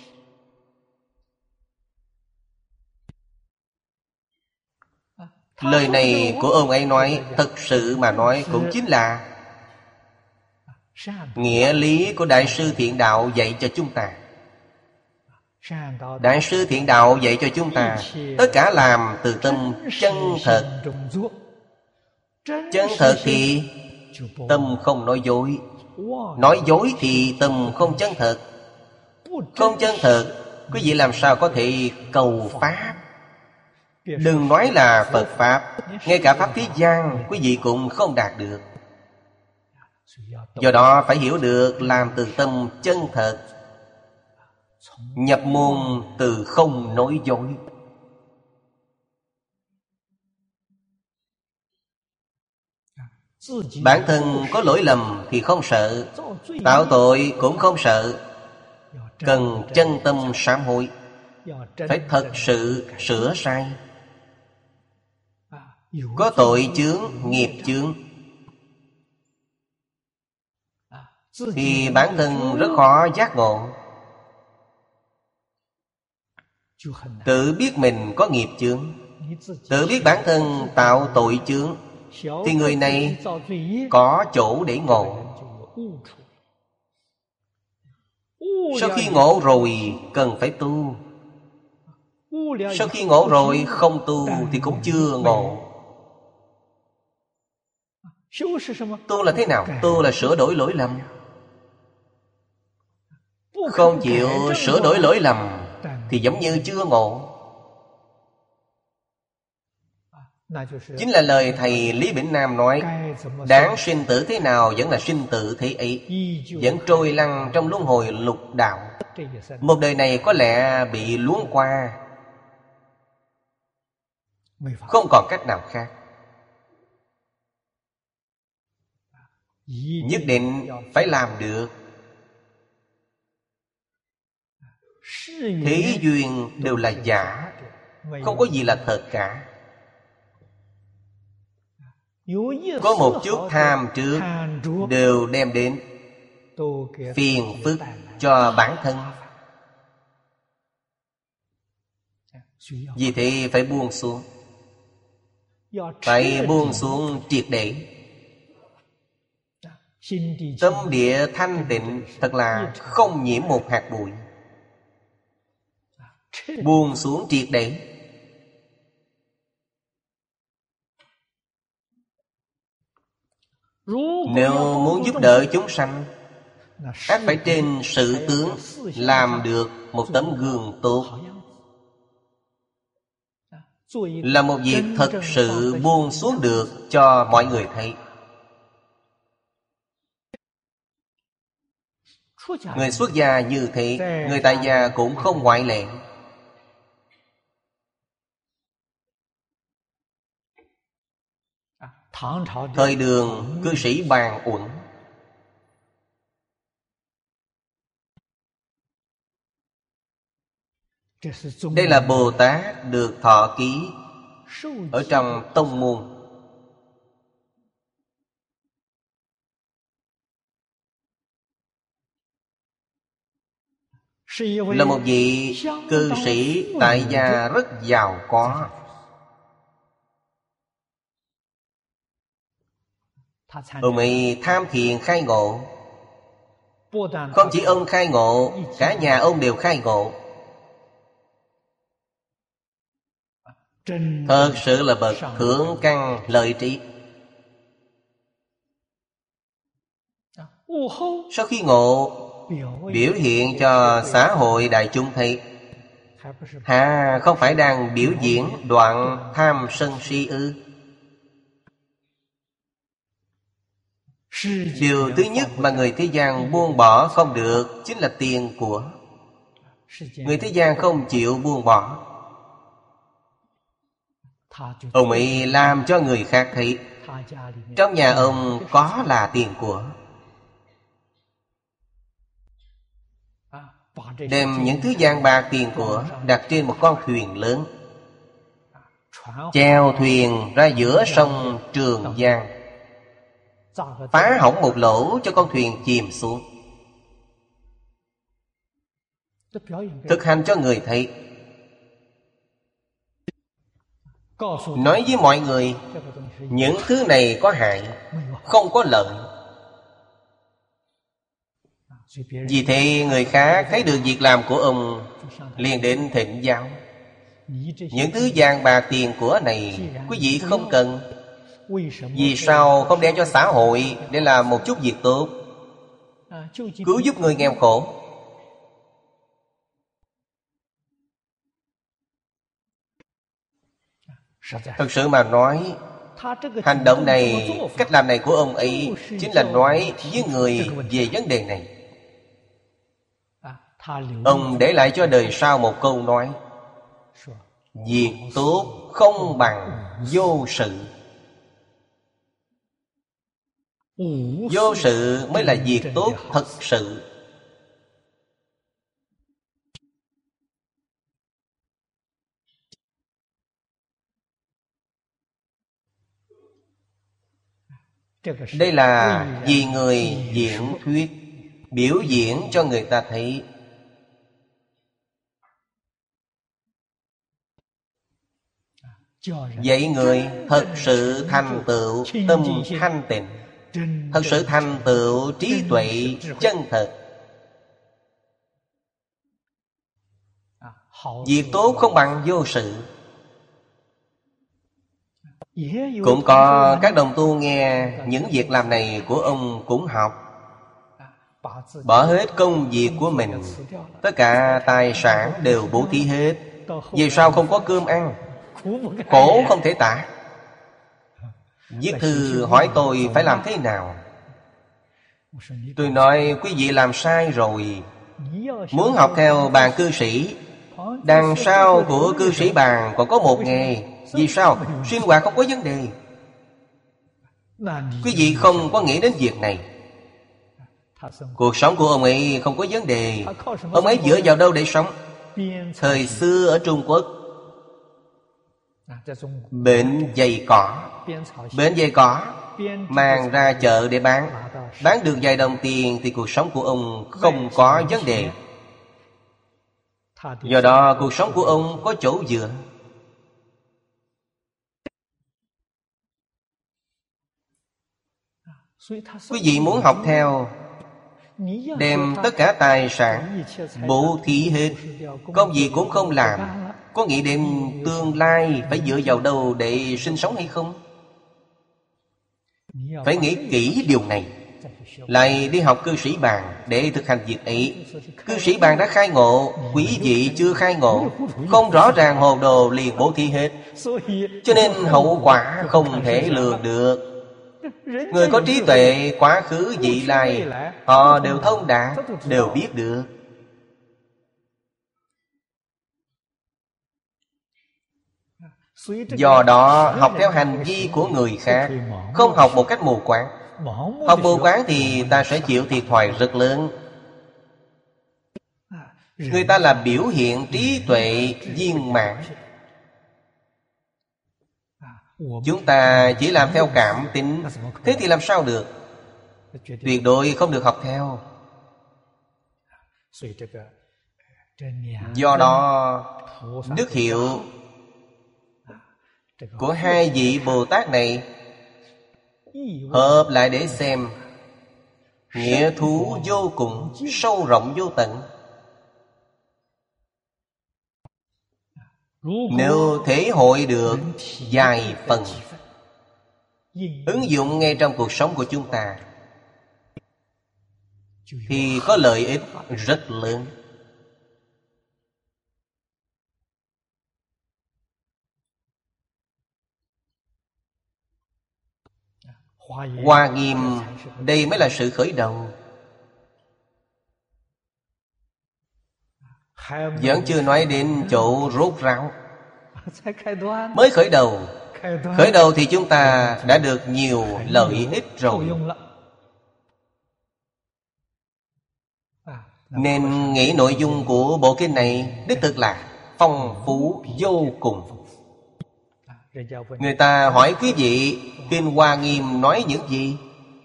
Lời này của ông ấy nói, thật sự mà nói cũng chính là nghĩa lý của Đại sư Thiện Đạo dạy cho chúng ta. Đại sư Thiện Đạo dạy cho chúng ta tất cả làm từ tâm chân thật. Chân thật thì tâm không nói dối. Nói dối thì tâm không chân thật. Không chân thật, quý vị làm sao có thể cầu Pháp? Đừng nói là Phật Pháp, ngay cả Pháp thế gian quý vị cũng không đạt được. Do đó phải hiểu được làm từ tâm chân thật. Nhập môn từ không nói dối. Bản thân có lỗi lầm thì không sợ, tạo tội cũng không sợ. Cần chân tâm sám hối, phải thật sự sửa sai. Có tội chướng, nghiệp chướng thì bản thân rất khó giác ngộ. Tự biết mình có nghiệp chướng, tự biết bản thân tạo tội chướng, thì người này có chỗ để ngộ. Sau khi ngộ rồi cần phải tu. Sau khi ngộ rồi không tu thì cũng chưa ngộ. Tu là thế nào? Tu là sửa đổi lỗi lầm. Không chịu sửa đổi lỗi lầm thì giống như chưa ngộ. Chính là lời thầy Lý Bỉnh Nam nói, đáng sinh tử thế nào vẫn là sinh tử thế ấy, vẫn trôi lăn trong luân hồi lục đạo. Một đời này có lẽ bị luống qua, không còn cách nào khác. Nhất định phải làm được. Thế duyên đều là giả, không có gì là thật cả. Có một chút tham trước đều đem đến phiền phức cho bản thân. Vì thế phải buông xuống. Phải buông xuống triệt để. Tâm địa thanh tịnh, thật là không nhiễm một hạt bụi. Buông xuống triệt để. Nếu muốn giúp đỡ chúng sanh, ắt phải trên sự tướng làm được một tấm gương tốt, là một việc thật sự buông xuống được cho mọi người thấy. Người xuất gia như thế, người tại gia cũng không ngoại lệ. Thời Đường cư sĩ Bàn Uẩn, đây là Bồ Tát được thọ ký ở trong tông môn. Là một vị cư sĩ tại gia rất giàu có. Ông ấy tham thiền khai ngộ. Không chỉ ông khai ngộ, cả nhà ông đều khai ngộ. Thật sự là bậc thượng căn lợi trí. Sau khi ngộ, biểu hiện cho xã hội đại chúng thấy. Hà không phải đang biểu diễn đoạn tham sân si ư? Điều thứ nhất mà người thế gian buông bỏ không được chính là tiền của. Người thế gian không chịu buông bỏ. Ông ấy làm cho người khác thấy trong nhà ông có là tiền của. Đem những thứ vàng bạc tiền của đặt trên một con thuyền lớn, chèo thuyền ra giữa sông Trường Giang, phá hỏng một lỗ cho con thuyền chìm xuống. Thực hành cho người thấy. Nói với mọi người những thứ này có hại, không có lợi. Vì thế người khác thấy được việc làm của ông liền đến thỉnh giáo. Những thứ vàng bạc tiền của này quý vị không cần. Vì sao không đem cho xã hội để làm một chút việc tốt, cứu giúp người nghèo khổ? Thực sự mà nói, hành động này, cách làm này của ông ấy chính là nói với người về vấn đề này. Ông để lại cho đời sau một câu nói: việc tốt không bằng vô sự. Vô sự mới là việc tốt thật sự. Đây là vì người diễn thuyết, biểu diễn cho người ta thấy. Dạy người thật sự thành tựu tâm thanh tịnh, thật sự thành tựu trí tuệ chân thật. Việc tốt không bằng vô sự. Cũng có các đồng tu nghe những việc làm này của ông cũng học, bỏ hết công việc của mình, tất cả tài sản đều bố thí hết. Vì sao không có cơm ăn? Khổ không thể tả. Viết thư hỏi tôi phải làm thế nào. Tôi nói quý vị làm sai rồi. Muốn học theo bàn cư sĩ, đằng sau của cư sĩ bàn còn có một nghề. Vì sao? Sinh hoạt không có vấn đề. Quý vị không có nghĩ đến việc này. Cuộc sống của ông ấy không có vấn đề. Ông ấy dựa vào đâu để sống? Thời xưa ở Trung Quốc, bệnh dày cỏ, bệnh dày cỏ mang ra chợ để bán. Bán được vài đồng tiền thì cuộc sống của ông không có vấn đề. Do đó cuộc sống của ông có chỗ dựa. Quý vị muốn học theo, đem tất cả tài sản bố thí hết, công việc cũng không làm, có nghĩ đến tương lai phải dựa vào đâu để sinh sống hay không? Phải nghĩ kỹ điều này. Lại đi học cư sĩ bàn để thực hành việc ấy. Cư sĩ bàn đã khai ngộ, quý vị chưa khai ngộ, không rõ ràng hồ đồ liền bố thí hết, cho nên hậu quả không thể lường được. Người có trí tuệ quá khứ vị lai, họ đều thông đạt, đều biết được. Do đó học theo hành vi của người khác, không học một cách mù quáng. Học mù quáng thì ta sẽ chịu thiệt thòi rất lớn. Người ta là biểu hiện trí tuệ viên mãn. Chúng ta chỉ làm theo cảm tính, thế thì làm sao được? Tuyệt đối không được học theo. Do đó đức hiệu của hai vị Bồ Tát này hợp lại để xem, nghĩa thú vô cùng, sâu rộng vô tận. Nếu thể hội được vài phần, ứng dụng ngay trong cuộc sống của chúng ta, thì có lợi ích rất lớn. Hoa Nghiêm đây mới là sự khởi đầu. Vẫn chưa nói đến chỗ rốt ráo, mới khởi đầu. Khởi đầu thì chúng ta đã được nhiều lợi ích rồi. Nên nghĩ nội dung của bộ kinh này đích thực là phong phú vô cùng. Người ta hỏi quý vị, Kinh Hoa Nghiêm nói những gì?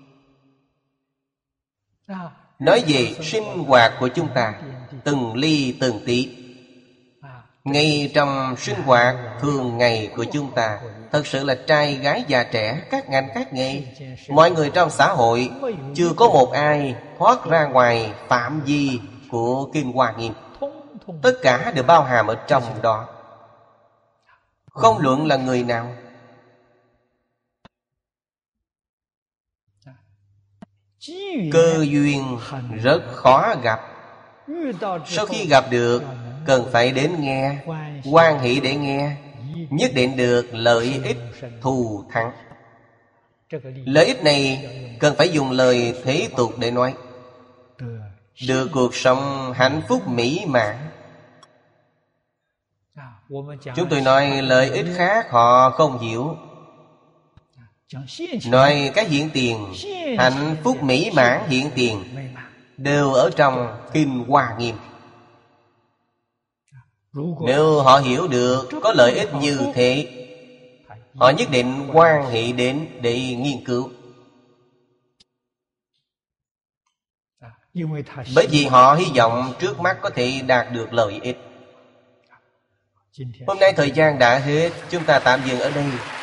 Nói về sinh hoạt của chúng ta, từng ly từng tí. Ngay trong sinh hoạt thường ngày của chúng ta, thật sự là trai gái già trẻ, các ngành các nghề, mọi người trong xã hội, chưa có một ai thoát ra ngoài phạm vi của Kinh Hoa Nghiêm. Tất cả đều bao hàm ở trong đó, không luận là người nào. Cơ duyên rất khó gặp. Sau khi gặp được, cần phải đến nghe, hoan hỷ để nghe, nhất định được lợi ích thù thắng. Lợi ích này cần phải dùng lời thế tục để nói. Được cuộc sống hạnh phúc mỹ mãn. Chúng tôi nói lợi ích khác họ không hiểu. Nói cái hiện tiền, hạnh phúc mỹ mãn hiện tiền, đều ở trong Kinh Hoa Nghiêm. Nếu họ hiểu được có lợi ích như thế, họ nhất định hoan hỷ đến để nghiên cứu. Bởi vì họ hy vọng trước mắt có thể đạt được lợi ích. Hôm nay thời gian đã hết, chúng ta tạm dừng ở đây.